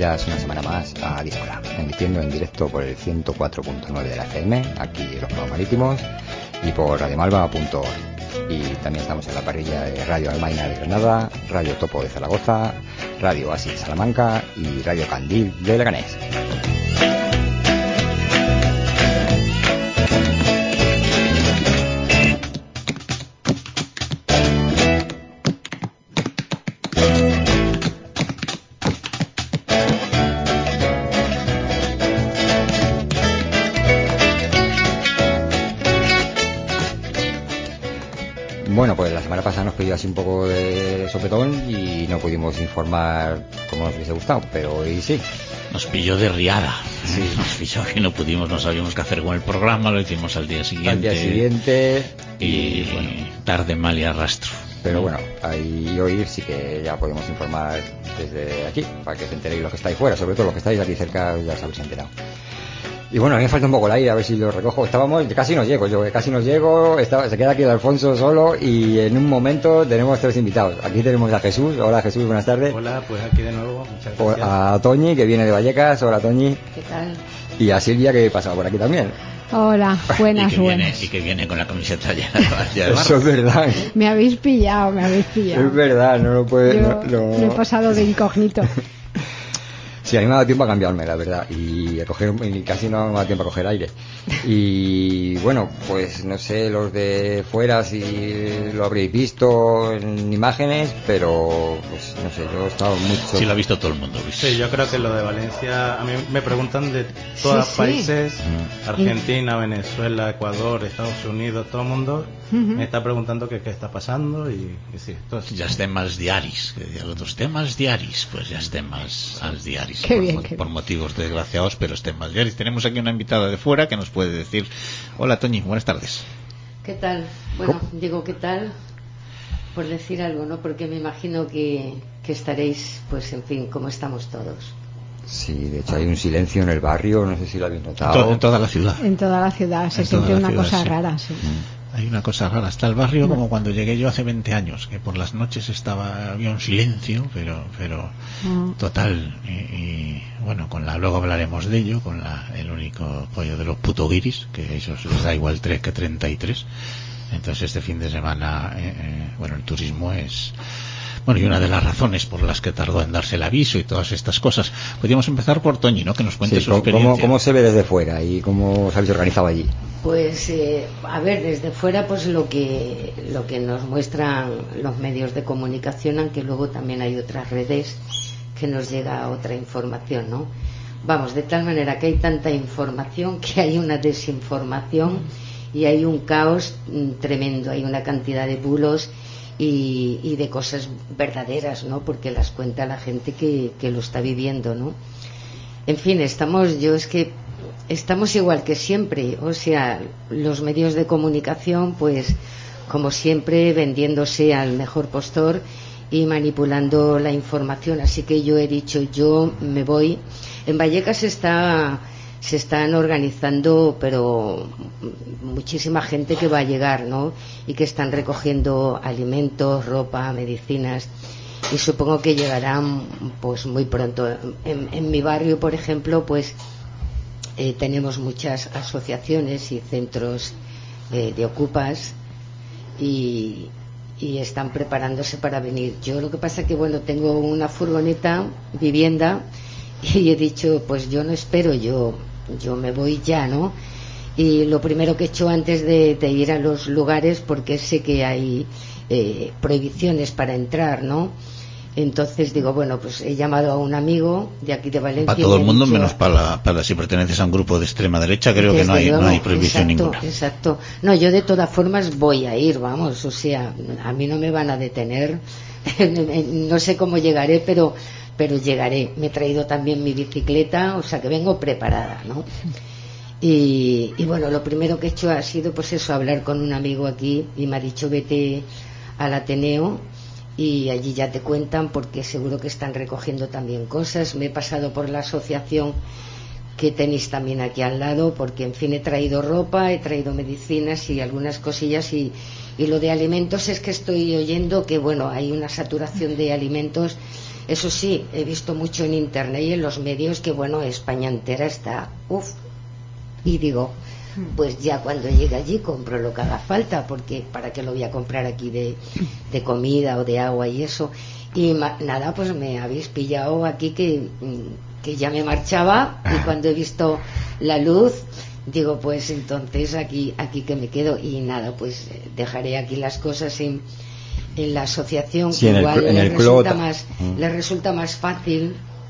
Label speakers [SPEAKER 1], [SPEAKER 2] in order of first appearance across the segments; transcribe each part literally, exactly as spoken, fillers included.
[SPEAKER 1] bienvenidas una semana más a Discola, emitiendo en directo por el ciento cuatro punto nueve de la F M, aquí en los Juegos Marítimos, y por radio malva punto org. Y también estamos en la parrilla de Radio Almaina de Granada, Radio Topo de Zaragoza, Radio Oasis de Salamanca y Radio Candil de Leganés. Bueno, pues la semana pasada nos pidió así un poco de sopetón y no pudimos informar como nos hubiese gustado, pero hoy sí.
[SPEAKER 2] Nos pilló de riada, sí. Nos pilló que no pudimos, no sabíamos qué hacer con el programa, lo hicimos al día siguiente.
[SPEAKER 1] Al día siguiente
[SPEAKER 2] y, y bueno, tarde, mal y arrastro.
[SPEAKER 1] Pero bueno, ahí hoy sí que ya podemos informar desde aquí, para que se enteréis los que estáis fuera, sobre todo los que estáis aquí cerca ya os habéis enterado. Y bueno, a mí me falta un poco el aire, a ver si lo recojo. Estábamos, casi nos llego, yo casi nos llego, estaba, se queda aquí el Alfonso solo y en un momento tenemos tres invitados. Aquí tenemos a Jesús. Hola Jesús, buenas tardes.
[SPEAKER 3] Hola, pues aquí de nuevo, muchas gracias.
[SPEAKER 1] A Toñi, que viene de Vallecas. Hola Toñi.
[SPEAKER 4] ¿Qué tal?
[SPEAKER 1] Y a Silvia, que pasaba por aquí también.
[SPEAKER 4] Hola, buenas,
[SPEAKER 2] y que
[SPEAKER 4] buenas.
[SPEAKER 2] Viene, y que viene con la camiseta llena de
[SPEAKER 1] Eso es verdad.
[SPEAKER 4] Me habéis pillado, me habéis pillado.
[SPEAKER 1] Es verdad, no lo puede...
[SPEAKER 4] Yo
[SPEAKER 1] no, no...
[SPEAKER 4] me he pasado de incógnito.
[SPEAKER 1] Sí, a mí me ha dado tiempo a cambiarme, la verdad, y a coger, y casi no me ha dado tiempo a coger aire. Y bueno, pues no sé, los de fuera si lo habréis visto en imágenes, pero pues no sé, yo he estado mucho...
[SPEAKER 2] Sí, lo ha visto todo el mundo, Luis.
[SPEAKER 3] Sí, yo creo que lo de Valencia, a mí me preguntan de todos los
[SPEAKER 4] sí,
[SPEAKER 3] países,
[SPEAKER 1] sí.
[SPEAKER 3] Argentina, Venezuela, Ecuador, Estados Unidos, todo el mundo uh-huh. me está preguntando qué, qué está pasando y, y sí, entonces...
[SPEAKER 2] Ya estem als diaris, que los otros temas diaris, pues ya estem als, als diaris.
[SPEAKER 4] Qué
[SPEAKER 2] por,
[SPEAKER 4] bien,
[SPEAKER 2] por,
[SPEAKER 4] qué
[SPEAKER 2] por
[SPEAKER 4] bien.
[SPEAKER 2] motivos desgraciados, pero estén más diaris. Tenemos aquí una invitada de fuera que nos puede decir: hola Toñi, buenas tardes.
[SPEAKER 4] ¿Qué tal? Bueno, digo ¿qué tal? Por decir algo, ¿no? Porque me imagino que, que estaréis, pues en fin, como estamos todos.
[SPEAKER 1] Sí, de hecho hay un silencio en el barrio, no sé si lo habéis notado.
[SPEAKER 2] En, to- en toda la ciudad.
[SPEAKER 4] En toda la ciudad se
[SPEAKER 2] En
[SPEAKER 4] siente
[SPEAKER 2] toda la
[SPEAKER 4] una
[SPEAKER 2] ciudad,
[SPEAKER 4] cosa
[SPEAKER 2] sí.
[SPEAKER 4] rara, sí.
[SPEAKER 1] Mm.
[SPEAKER 2] Hay una cosa rara, está el barrio como cuando llegué yo hace veinte años, que por las noches estaba, había un silencio, pero pero
[SPEAKER 4] Mm.
[SPEAKER 2] total, y, y bueno, con la luego hablaremos de ello, con la, el único pollo de los putoguiris, que a ellos les da igual tres que treinta y tres. Entonces este fin de semana, eh, eh, bueno, el turismo es... Bueno, y una de las razones por las que tardó en darse el aviso y todas estas cosas. Podríamos empezar por Toñi, ¿no? Que nos cuente
[SPEAKER 1] Sí,
[SPEAKER 2] su
[SPEAKER 1] ¿cómo,
[SPEAKER 2] experiencia.
[SPEAKER 1] ¿Cómo se ve desde fuera y cómo os habéis organizado allí?
[SPEAKER 4] Pues, eh, a ver, desde fuera, pues lo que, lo que nos muestran los medios de comunicación, aunque luego también hay otras redes que nos llega otra información, ¿no? Vamos, de tal manera que hay tanta información que hay una desinformación y hay un caos mm, tremendo, hay una cantidad de bulos y, y de cosas verdaderas, ¿no? Porque las cuenta la gente que, que lo está viviendo, ¿no? En fin, estamos, yo es que estamos igual que siempre, o sea, los medios de comunicación, pues, como siempre, vendiéndose al mejor postor y manipulando la información. Así que yo he dicho, yo me voy. En Vallecas se está, se están organizando, pero muchísima gente que va a llegar, ¿no? Y que están recogiendo alimentos, ropa, medicinas. Y supongo que llegarán, pues, muy pronto. En, en mi barrio, por ejemplo, pues, eh, tenemos muchas asociaciones y centros eh, de ocupas y, y están preparándose para venir. Yo lo que pasa que, bueno, tengo una furgoneta, vivienda, y he dicho, pues yo no espero, yo, yo me voy ya, ¿no? Y lo primero que he hecho antes de, de ir a los lugares, porque sé que hay eh, prohibiciones para entrar, ¿no? Entonces digo, bueno, pues he llamado a un amigo de aquí de Valencia.
[SPEAKER 2] Para todo el mundo,
[SPEAKER 4] dicho,
[SPEAKER 2] menos para, la, para si perteneces a un grupo de extrema derecha, creo que no hay,
[SPEAKER 4] luego,
[SPEAKER 2] no hay prohibición
[SPEAKER 4] exacto,
[SPEAKER 2] ninguna.
[SPEAKER 4] Exacto. No, yo de todas formas voy a ir, vamos, o sea, a mí no me van a detener. No sé cómo llegaré, pero, pero llegaré. Me he traído también mi bicicleta, o sea que vengo preparada, ¿no? Y, y bueno, lo primero que he hecho ha sido, pues eso, hablar con un amigo aquí y me ha dicho, vete al Ateneo y allí ya te cuentan, porque seguro que están recogiendo también cosas. Me he pasado por la asociación que tenéis también aquí al lado, porque en fin he traído ropa, he traído medicinas y algunas cosillas, y, y lo de alimentos es que estoy oyendo que bueno, hay una saturación de alimentos Eso sí, he visto mucho en internet y en los medios que, bueno, España entera está, uff, y digo, pues ya cuando llegue allí compro lo que haga falta, porque para qué lo voy a comprar aquí de, de comida o de agua y eso. Y ma, nada, pues me habéis pillado aquí que, que ya me marchaba, y cuando he visto la luz digo, pues entonces aquí aquí que me quedo, y nada, pues dejaré aquí las cosas en, en la asociación,
[SPEAKER 1] sí,
[SPEAKER 4] que
[SPEAKER 1] en
[SPEAKER 4] igual
[SPEAKER 1] el, en
[SPEAKER 4] les
[SPEAKER 1] el
[SPEAKER 4] resulta
[SPEAKER 1] clot.
[SPEAKER 4] más
[SPEAKER 1] mm.
[SPEAKER 4] les resulta más fácil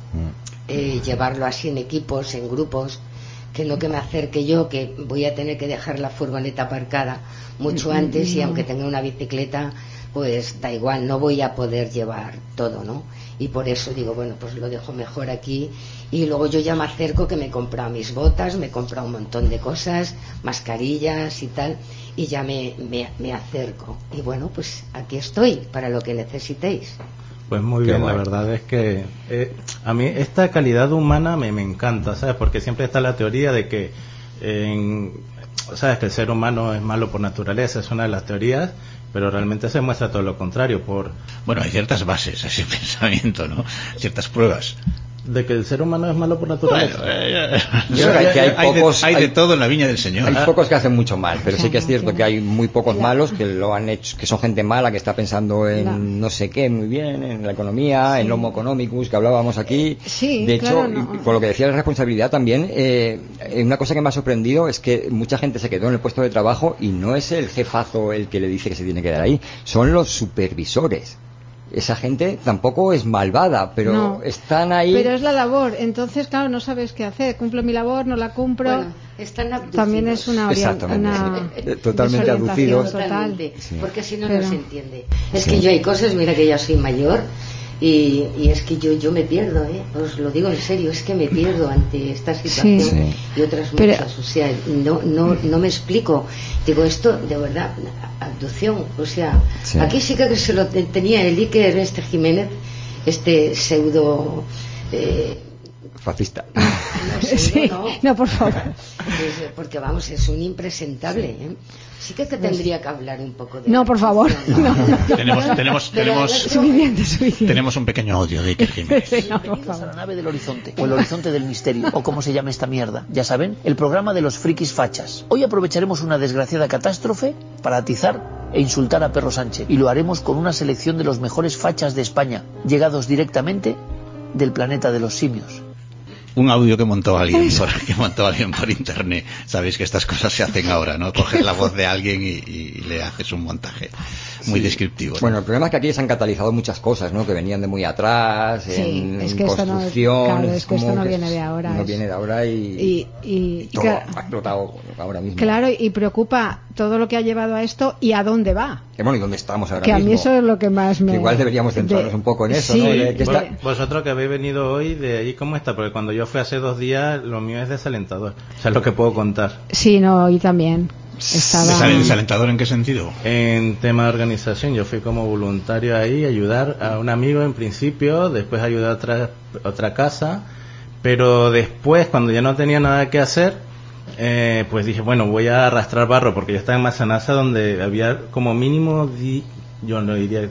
[SPEAKER 1] mm.
[SPEAKER 4] eh, llevarlo así en equipos, en grupos, que no que me acerque yo, que voy a tener que dejar la furgoneta aparcada mucho antes, y aunque tenga una bicicleta, pues da igual, no voy a poder llevar todo, ¿no? Y por eso digo, bueno, pues lo dejo mejor aquí, y luego yo ya me acerco, que me he comprado mis botas, me he comprado un montón de cosas, mascarillas y tal, y ya me, me, me acerco, y bueno, pues aquí estoy para lo que necesitéis.
[SPEAKER 3] Pues muy
[SPEAKER 1] Qué
[SPEAKER 3] bien,
[SPEAKER 1] bueno.
[SPEAKER 3] la verdad es que eh, a mí esta calidad humana me, me encanta, ¿sabes? Porque siempre está la teoría de que, eh, en, ¿sabes? Que el ser humano es malo por naturaleza, es una de las teorías, pero realmente se muestra todo lo contrario. Por
[SPEAKER 2] Bueno, hay ciertas bases a ese pensamiento, ¿no? Ciertas pruebas.
[SPEAKER 3] de que el ser humano es malo por naturaleza.
[SPEAKER 2] Bueno, eh,
[SPEAKER 1] Yo creo que hay, que hay
[SPEAKER 2] hay
[SPEAKER 1] pocos
[SPEAKER 2] de, hay
[SPEAKER 1] hay,
[SPEAKER 2] de todo en la viña del Señor.
[SPEAKER 1] hay pocos que hacen mucho mal, pero sí que es cierto
[SPEAKER 5] Claro,
[SPEAKER 1] que hay muy pocos
[SPEAKER 5] ya.
[SPEAKER 1] malos que lo han hecho, que son gente mala, que está pensando en
[SPEAKER 5] Ya.
[SPEAKER 1] no sé qué, muy bien, en la economía,
[SPEAKER 5] Sí.
[SPEAKER 1] en Homo economicus, que hablábamos aquí.
[SPEAKER 5] Sí,
[SPEAKER 1] de hecho,
[SPEAKER 5] claro, no.
[SPEAKER 1] y con lo que decía la responsabilidad también, eh, una cosa que me ha sorprendido es que mucha gente se quedó en el puesto de trabajo y no es el jefazo el que le dice que se tiene que quedar ahí, son los supervisores. Esa gente tampoco es malvada, pero
[SPEAKER 5] No.
[SPEAKER 1] están ahí.
[SPEAKER 5] Pero es la labor, entonces claro, no sabes qué hacer. Cumplo mi labor, no la cumplo.
[SPEAKER 4] Bueno, están abducidos.
[SPEAKER 5] También es una, orien-
[SPEAKER 1] Exactamente,
[SPEAKER 5] una
[SPEAKER 1] sí. Totalmente
[SPEAKER 5] desorientación
[SPEAKER 1] abducidos.
[SPEAKER 5] total.
[SPEAKER 4] Totalmente,
[SPEAKER 1] Sí.
[SPEAKER 4] porque si no,
[SPEAKER 5] Pero-
[SPEAKER 4] no se entiende. Es
[SPEAKER 1] Sí.
[SPEAKER 4] que yo hay cosas, mira que ya soy mayor, y, y es que yo yo me pierdo, ¿eh? Os lo digo en serio, es que me pierdo ante esta situación
[SPEAKER 1] Sí.
[SPEAKER 4] y otras
[SPEAKER 5] Pero-
[SPEAKER 4] muchas, o sea, no no no me explico. Digo, esto de verdad, abducción, o sea,
[SPEAKER 1] Sí.
[SPEAKER 4] aquí sí que se lo te- tenía el Iker este Jiménez, este pseudo eh,
[SPEAKER 1] Fascista.
[SPEAKER 4] no, pseudo
[SPEAKER 5] Sí,
[SPEAKER 4] no.
[SPEAKER 5] no, por favor.
[SPEAKER 4] Pues, porque vamos, es un impresentable, ¿eh? Sí que, que tendría que hablar un poco de...
[SPEAKER 5] No, por favor.
[SPEAKER 4] No,
[SPEAKER 5] No, no.
[SPEAKER 2] Tenemos, tenemos,
[SPEAKER 4] Pero
[SPEAKER 2] tenemos,
[SPEAKER 4] eso-
[SPEAKER 5] Suficiente, suficiente.
[SPEAKER 2] tenemos un pequeño audio de Iker Jiménez.
[SPEAKER 5] Sí, no, por
[SPEAKER 6] Bienvenidos a la
[SPEAKER 5] favor.
[SPEAKER 6] nave del horizonte, o el horizonte del misterio, o como se llame esta mierda. Ya saben, el programa de los frikis fachas. Hoy aprovecharemos una desgraciada catástrofe para atizar e insultar a Perro Sánchez, y lo haremos con una selección de los mejores fachas de España, llegados directamente del planeta de los simios.
[SPEAKER 2] Un audio que montó alguien por, que montó alguien por internet. Sabéis que estas cosas se hacen ahora, ¿no? Coges la voz de alguien y, y le haces un montaje muy
[SPEAKER 1] Sí.
[SPEAKER 2] descriptivo, ¿no?
[SPEAKER 1] Bueno, el problema es que aquí se han catalizado muchas cosas, ¿no? Que venían de muy atrás,
[SPEAKER 5] Sí,
[SPEAKER 1] en,
[SPEAKER 5] es
[SPEAKER 1] en
[SPEAKER 5] que esto no-
[SPEAKER 1] construcción.
[SPEAKER 5] claro, es que esto
[SPEAKER 1] como
[SPEAKER 5] no
[SPEAKER 1] que
[SPEAKER 5] viene de
[SPEAKER 1] es-
[SPEAKER 5] ahora,
[SPEAKER 1] No
[SPEAKER 5] es-
[SPEAKER 1] viene de ahora y,
[SPEAKER 5] Y, y,
[SPEAKER 1] todo
[SPEAKER 5] claro,
[SPEAKER 1] ha explotado ahora mismo.
[SPEAKER 5] claro, y preocupa todo lo que ha llevado a esto y a dónde va.
[SPEAKER 1] Que bueno, ¿y dónde estamos ahora
[SPEAKER 5] Que a
[SPEAKER 1] mismo?
[SPEAKER 5] mí eso es lo que más me...
[SPEAKER 1] Que igual deberíamos centrarnos
[SPEAKER 5] de-
[SPEAKER 1] un poco en eso,
[SPEAKER 5] sí,
[SPEAKER 1] ¿no? De que
[SPEAKER 5] de-
[SPEAKER 1] está-
[SPEAKER 3] Vosotros que habéis venido hoy, de ahí cómo está, porque cuando yo fui hace dos días, lo mío es desalentador. O sea, es lo que puedo contar.
[SPEAKER 5] Sí, no, y también estaba...
[SPEAKER 2] ¿Desal- ¿Desalentador en qué sentido?
[SPEAKER 3] En tema de organización, yo fui como voluntario ahí, ayudar a un amigo en principio, después ayudar a otra, otra casa, pero después, cuando ya no tenía nada que hacer, eh, pues dije, bueno, voy a arrastrar barro, porque yo estaba en Mazanaza, donde había como mínimo, di, yo no diría,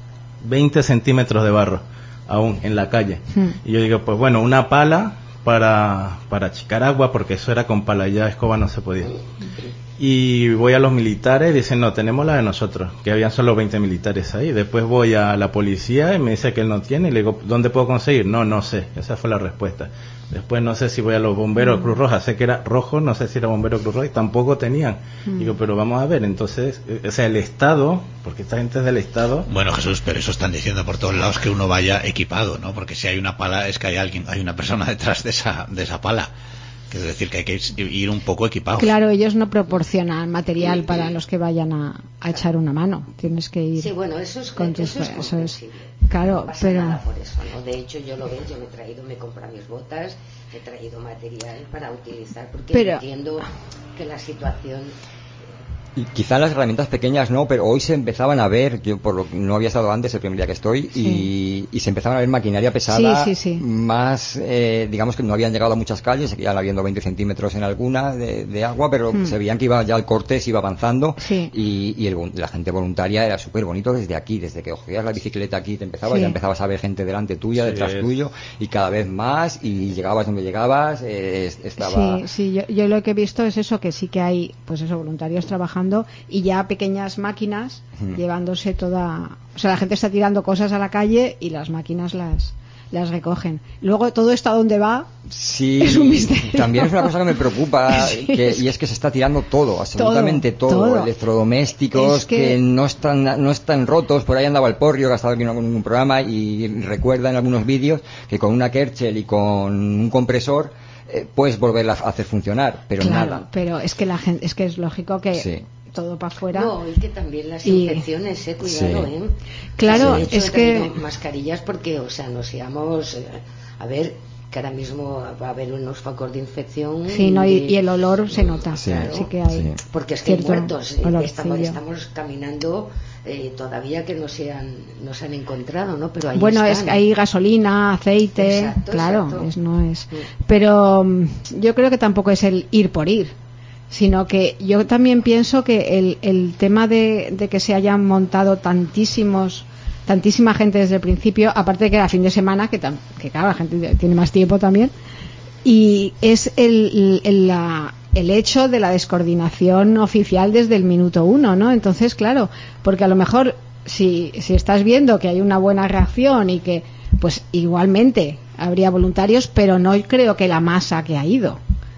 [SPEAKER 3] veinte centímetros de barro, aún en la calle.
[SPEAKER 5] Hmm.
[SPEAKER 3] Y yo digo, pues bueno, una pala para, para achicar agua, porque eso era con pala, ya escoba no se podía. Y voy a los militares y dicen, no, tenemos la de nosotros, que habían solo veinte militares ahí. Después voy a la policía y me dice que él no tiene, y le digo, ¿dónde puedo conseguir? No, no sé, esa fue la respuesta. Después no sé si voy a los bomberos Cruz Roja, sé que era rojo, no sé si era bombero Cruz Roja, y tampoco tenían.
[SPEAKER 5] Mm.
[SPEAKER 3] Digo, pero vamos a ver, entonces, eh, o sea, el Estado, porque esta gente es del Estado,
[SPEAKER 2] Bueno, Jesús, pero eso están diciendo por todos lados, que uno vaya equipado, ¿no? Porque si hay una pala es que hay alguien, hay una persona detrás de esa, de esa pala. Quiero decir que hay que ir un poco equipado.
[SPEAKER 5] Claro, ellos no proporcionan material para los que vayan a, a echar una mano. Tienes que ir
[SPEAKER 4] Sí, bueno, eso es,
[SPEAKER 5] con tus...
[SPEAKER 4] eso es
[SPEAKER 5] eso es-
[SPEAKER 4] comprensible.
[SPEAKER 5] Claro,
[SPEAKER 4] No pasa
[SPEAKER 5] pero...
[SPEAKER 4] nada por eso, ¿no? De hecho, yo lo veo, yo me he traído, me he comprado mis botas, he traído material para utilizar, porque
[SPEAKER 5] Pero-
[SPEAKER 4] entiendo que la situación
[SPEAKER 1] Y quizá las herramientas pequeñas no, pero hoy se empezaban a ver, yo por lo que no había estado antes el primer día que estoy, sí. y, y se empezaban a ver maquinaria pesada,
[SPEAKER 5] sí, sí, sí.
[SPEAKER 1] más, eh, digamos que no habían llegado a muchas calles, seguían habiendo veinte centímetros en alguna de, de agua, pero hmm. se veían que iba ya el corte, se iba avanzando,
[SPEAKER 5] sí.
[SPEAKER 1] y, y el, la gente voluntaria era súper bonito desde aquí, desde que cogías la bicicleta aquí, te empezabas, sí. ya empezabas a ver gente delante tuya, sí, detrás es. tuyo, y cada vez más, y llegabas donde llegabas, eh, estaba...
[SPEAKER 5] Sí, sí, yo, yo lo que he visto es eso, que sí que hay, pues eso, voluntarios trabajando, y ya pequeñas máquinas hmm. llevándose toda, o sea, la gente está tirando cosas a la calle y las máquinas las las recogen. Luego todo esto a dónde va,
[SPEAKER 1] sí,
[SPEAKER 5] es un misterio.
[SPEAKER 1] También es una cosa que me preocupa, sí, que, es... y es que se está tirando todo, absolutamente todo, todo. todo. Electrodomésticos es que... que no están no están rotos. Por ahí andaba el Porrio, que ha estado aquí en un programa, y recuerda en algunos vídeos que con una Kerchel y con un compresor eh, puedes volverla a hacer funcionar, pero
[SPEAKER 5] claro,
[SPEAKER 1] nada.
[SPEAKER 5] Pero es que la gente, es que es lógico que sí. todo para afuera.
[SPEAKER 4] No, y que también las y... infecciones, eh, cuidado, sí. eh.
[SPEAKER 5] Claro,
[SPEAKER 4] sí,
[SPEAKER 5] es que
[SPEAKER 4] mascarillas porque, o sea, nos seamos, eh, a ver, que ahora mismo va a haber unos focos de infección.
[SPEAKER 5] Sí, y, no, y, y el olor se nota,
[SPEAKER 1] sí,
[SPEAKER 5] claro, sí que hay. Sí.
[SPEAKER 4] Porque es que hay muertos, eh, estamos, estamos caminando eh, todavía que no se han, no se han encontrado, ¿no? Pero ahí
[SPEAKER 5] bueno,
[SPEAKER 4] están.
[SPEAKER 5] Es que hay gasolina, aceite,
[SPEAKER 4] exacto,
[SPEAKER 5] claro,
[SPEAKER 4] exacto.
[SPEAKER 5] Es, no es. Sí. Pero yo creo que tampoco es el ir por ir, sino que yo también pienso que el, el tema de, de que se hayan montado tantísimos tantísima gente desde el principio, aparte de que era fin de semana, que, tam, que claro, la gente tiene más tiempo también, y es el, el, la, el hecho de la descoordinación oficial desde el minuto uno, ¿no? Entonces, claro, porque a lo mejor si, si estás viendo que hay una buena reacción y que, pues igualmente habría voluntarios, pero no creo que la masa que ha ido,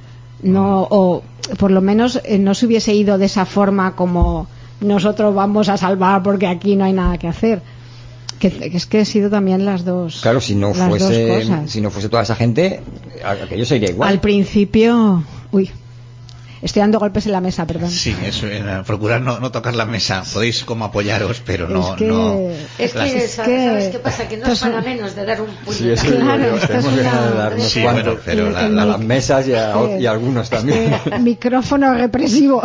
[SPEAKER 5] no, o por lo menos eh, no se hubiese ido de esa forma como nosotros vamos a salvar porque aquí no hay nada que hacer. Que, que es que he sido también las dos.
[SPEAKER 1] Claro, si no fuese si no fuese toda esa gente, aquello sería igual.
[SPEAKER 5] Al principio, uy, estoy dando golpes en la mesa, perdón.
[SPEAKER 2] Sí, eso era, procurar no, no tocar la mesa. Podéis como apoyaros, pero no.
[SPEAKER 5] Es que,
[SPEAKER 2] no
[SPEAKER 4] es que,
[SPEAKER 2] las...
[SPEAKER 4] ¿sabes, ¿sabes qué pasa? Que no es para menos de dar un puñetazo.
[SPEAKER 1] Sí, es que
[SPEAKER 5] claro,
[SPEAKER 1] yo, tenemos
[SPEAKER 5] una...
[SPEAKER 1] ganas de dar unos
[SPEAKER 2] sí,
[SPEAKER 1] cuantos
[SPEAKER 2] bueno, pero la,
[SPEAKER 1] a
[SPEAKER 2] la,
[SPEAKER 1] las mesas y a,
[SPEAKER 5] sí,
[SPEAKER 1] y a algunos también.
[SPEAKER 5] Es que, micrófono represivo.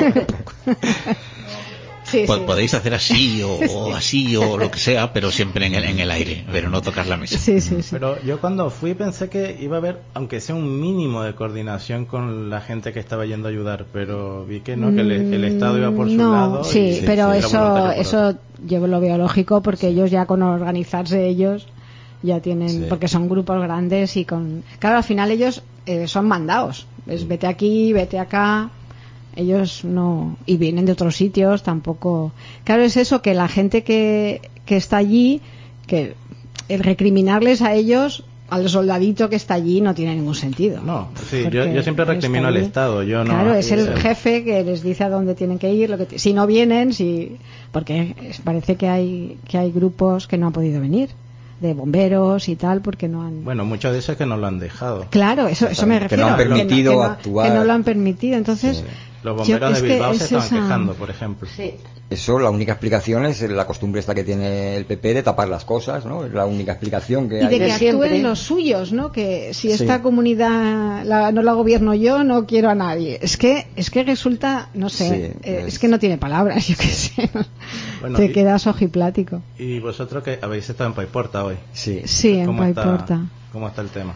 [SPEAKER 5] Sí,
[SPEAKER 2] Pod-
[SPEAKER 5] sí.
[SPEAKER 2] Podéis hacer así o, o así o lo que sea, pero siempre en el, en el aire, pero no tocar la mesa.
[SPEAKER 5] Sí, sí, sí.
[SPEAKER 3] Pero yo cuando fui pensé que iba a haber, aunque sea un mínimo de coordinación con la gente que estaba yendo a ayudar, pero vi que no, que el, el Estado iba por su
[SPEAKER 5] no,
[SPEAKER 3] lado.
[SPEAKER 5] Sí,
[SPEAKER 3] y,
[SPEAKER 5] pero
[SPEAKER 3] sí,
[SPEAKER 5] eso, eso yo lo veo lógico porque ellos ya con organizarse ellos ya tienen, sí. Porque son grupos grandes y con, claro, al final ellos eh, son mandados, es vete aquí, vete acá. Ellos no, y vienen de otros sitios, tampoco. Claro, es eso, que la gente que, que está allí, que el recriminarles a ellos, al soldadito que está allí, no tiene ningún sentido.
[SPEAKER 3] No, sí, yo, yo siempre recrimino al Estado. Yo no,
[SPEAKER 5] claro, es el
[SPEAKER 3] el...
[SPEAKER 5] jefe que les dice a dónde tienen que ir, lo que si no vienen, si porque parece que hay que hay grupos que no han podido venir, de bomberos y tal, porque no han.
[SPEAKER 3] Bueno, muchos de esos que no lo han dejado.
[SPEAKER 5] Claro, eso, eso me refiero.
[SPEAKER 1] Que no han permitido
[SPEAKER 5] que no,
[SPEAKER 1] actuar.
[SPEAKER 5] Que no lo han permitido, entonces.
[SPEAKER 1] Sí.
[SPEAKER 3] Los bomberos
[SPEAKER 5] yo,
[SPEAKER 3] de Bilbao
[SPEAKER 5] es
[SPEAKER 3] se estaban
[SPEAKER 5] esa...
[SPEAKER 3] quejando, por ejemplo.
[SPEAKER 4] Sí.
[SPEAKER 1] Eso, la única explicación es la costumbre esta que tiene el P P de tapar las cosas, ¿no? Es la única explicación que
[SPEAKER 5] y
[SPEAKER 1] hay.
[SPEAKER 5] de que
[SPEAKER 4] siempre.
[SPEAKER 5] actúen los suyos, ¿no? Que si
[SPEAKER 1] sí.
[SPEAKER 5] esta comunidad la, no la gobierno yo, no quiero a nadie. Es que es que resulta, no sé, sí, eh, es... es que no tiene palabras, yo qué sé. Bueno, Te y, quedas ojiplático.
[SPEAKER 3] ¿Y vosotros que habéis estado en Paiporta hoy?
[SPEAKER 1] Sí.
[SPEAKER 5] Sí, en Paiporta.
[SPEAKER 3] ¿Cómo está el tema?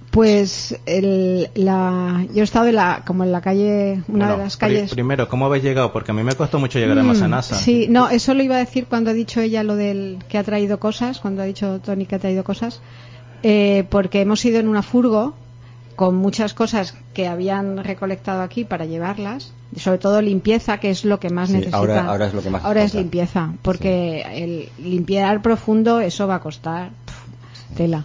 [SPEAKER 5] Pues el, la, yo he estado en la, como en la calle, una
[SPEAKER 3] bueno,
[SPEAKER 5] de las calles.
[SPEAKER 3] Pr- primero, ¿cómo habéis llegado? Porque a mí me costó mucho llegar mm, a Masanasa.
[SPEAKER 5] Sí, no, eso lo iba a decir cuando ha dicho ella lo del que ha traído cosas, cuando ha dicho Tony que ha traído cosas, eh, porque hemos ido en una furgo con muchas cosas que habían recolectado aquí para llevarlas, sobre todo limpieza, que es lo que más
[SPEAKER 1] sí,
[SPEAKER 5] necesita.
[SPEAKER 1] Ahora, ahora es lo que más
[SPEAKER 5] Ahora
[SPEAKER 1] falta.
[SPEAKER 5] es limpieza, porque sí. el limpiar profundo, eso va a costar pff, tela.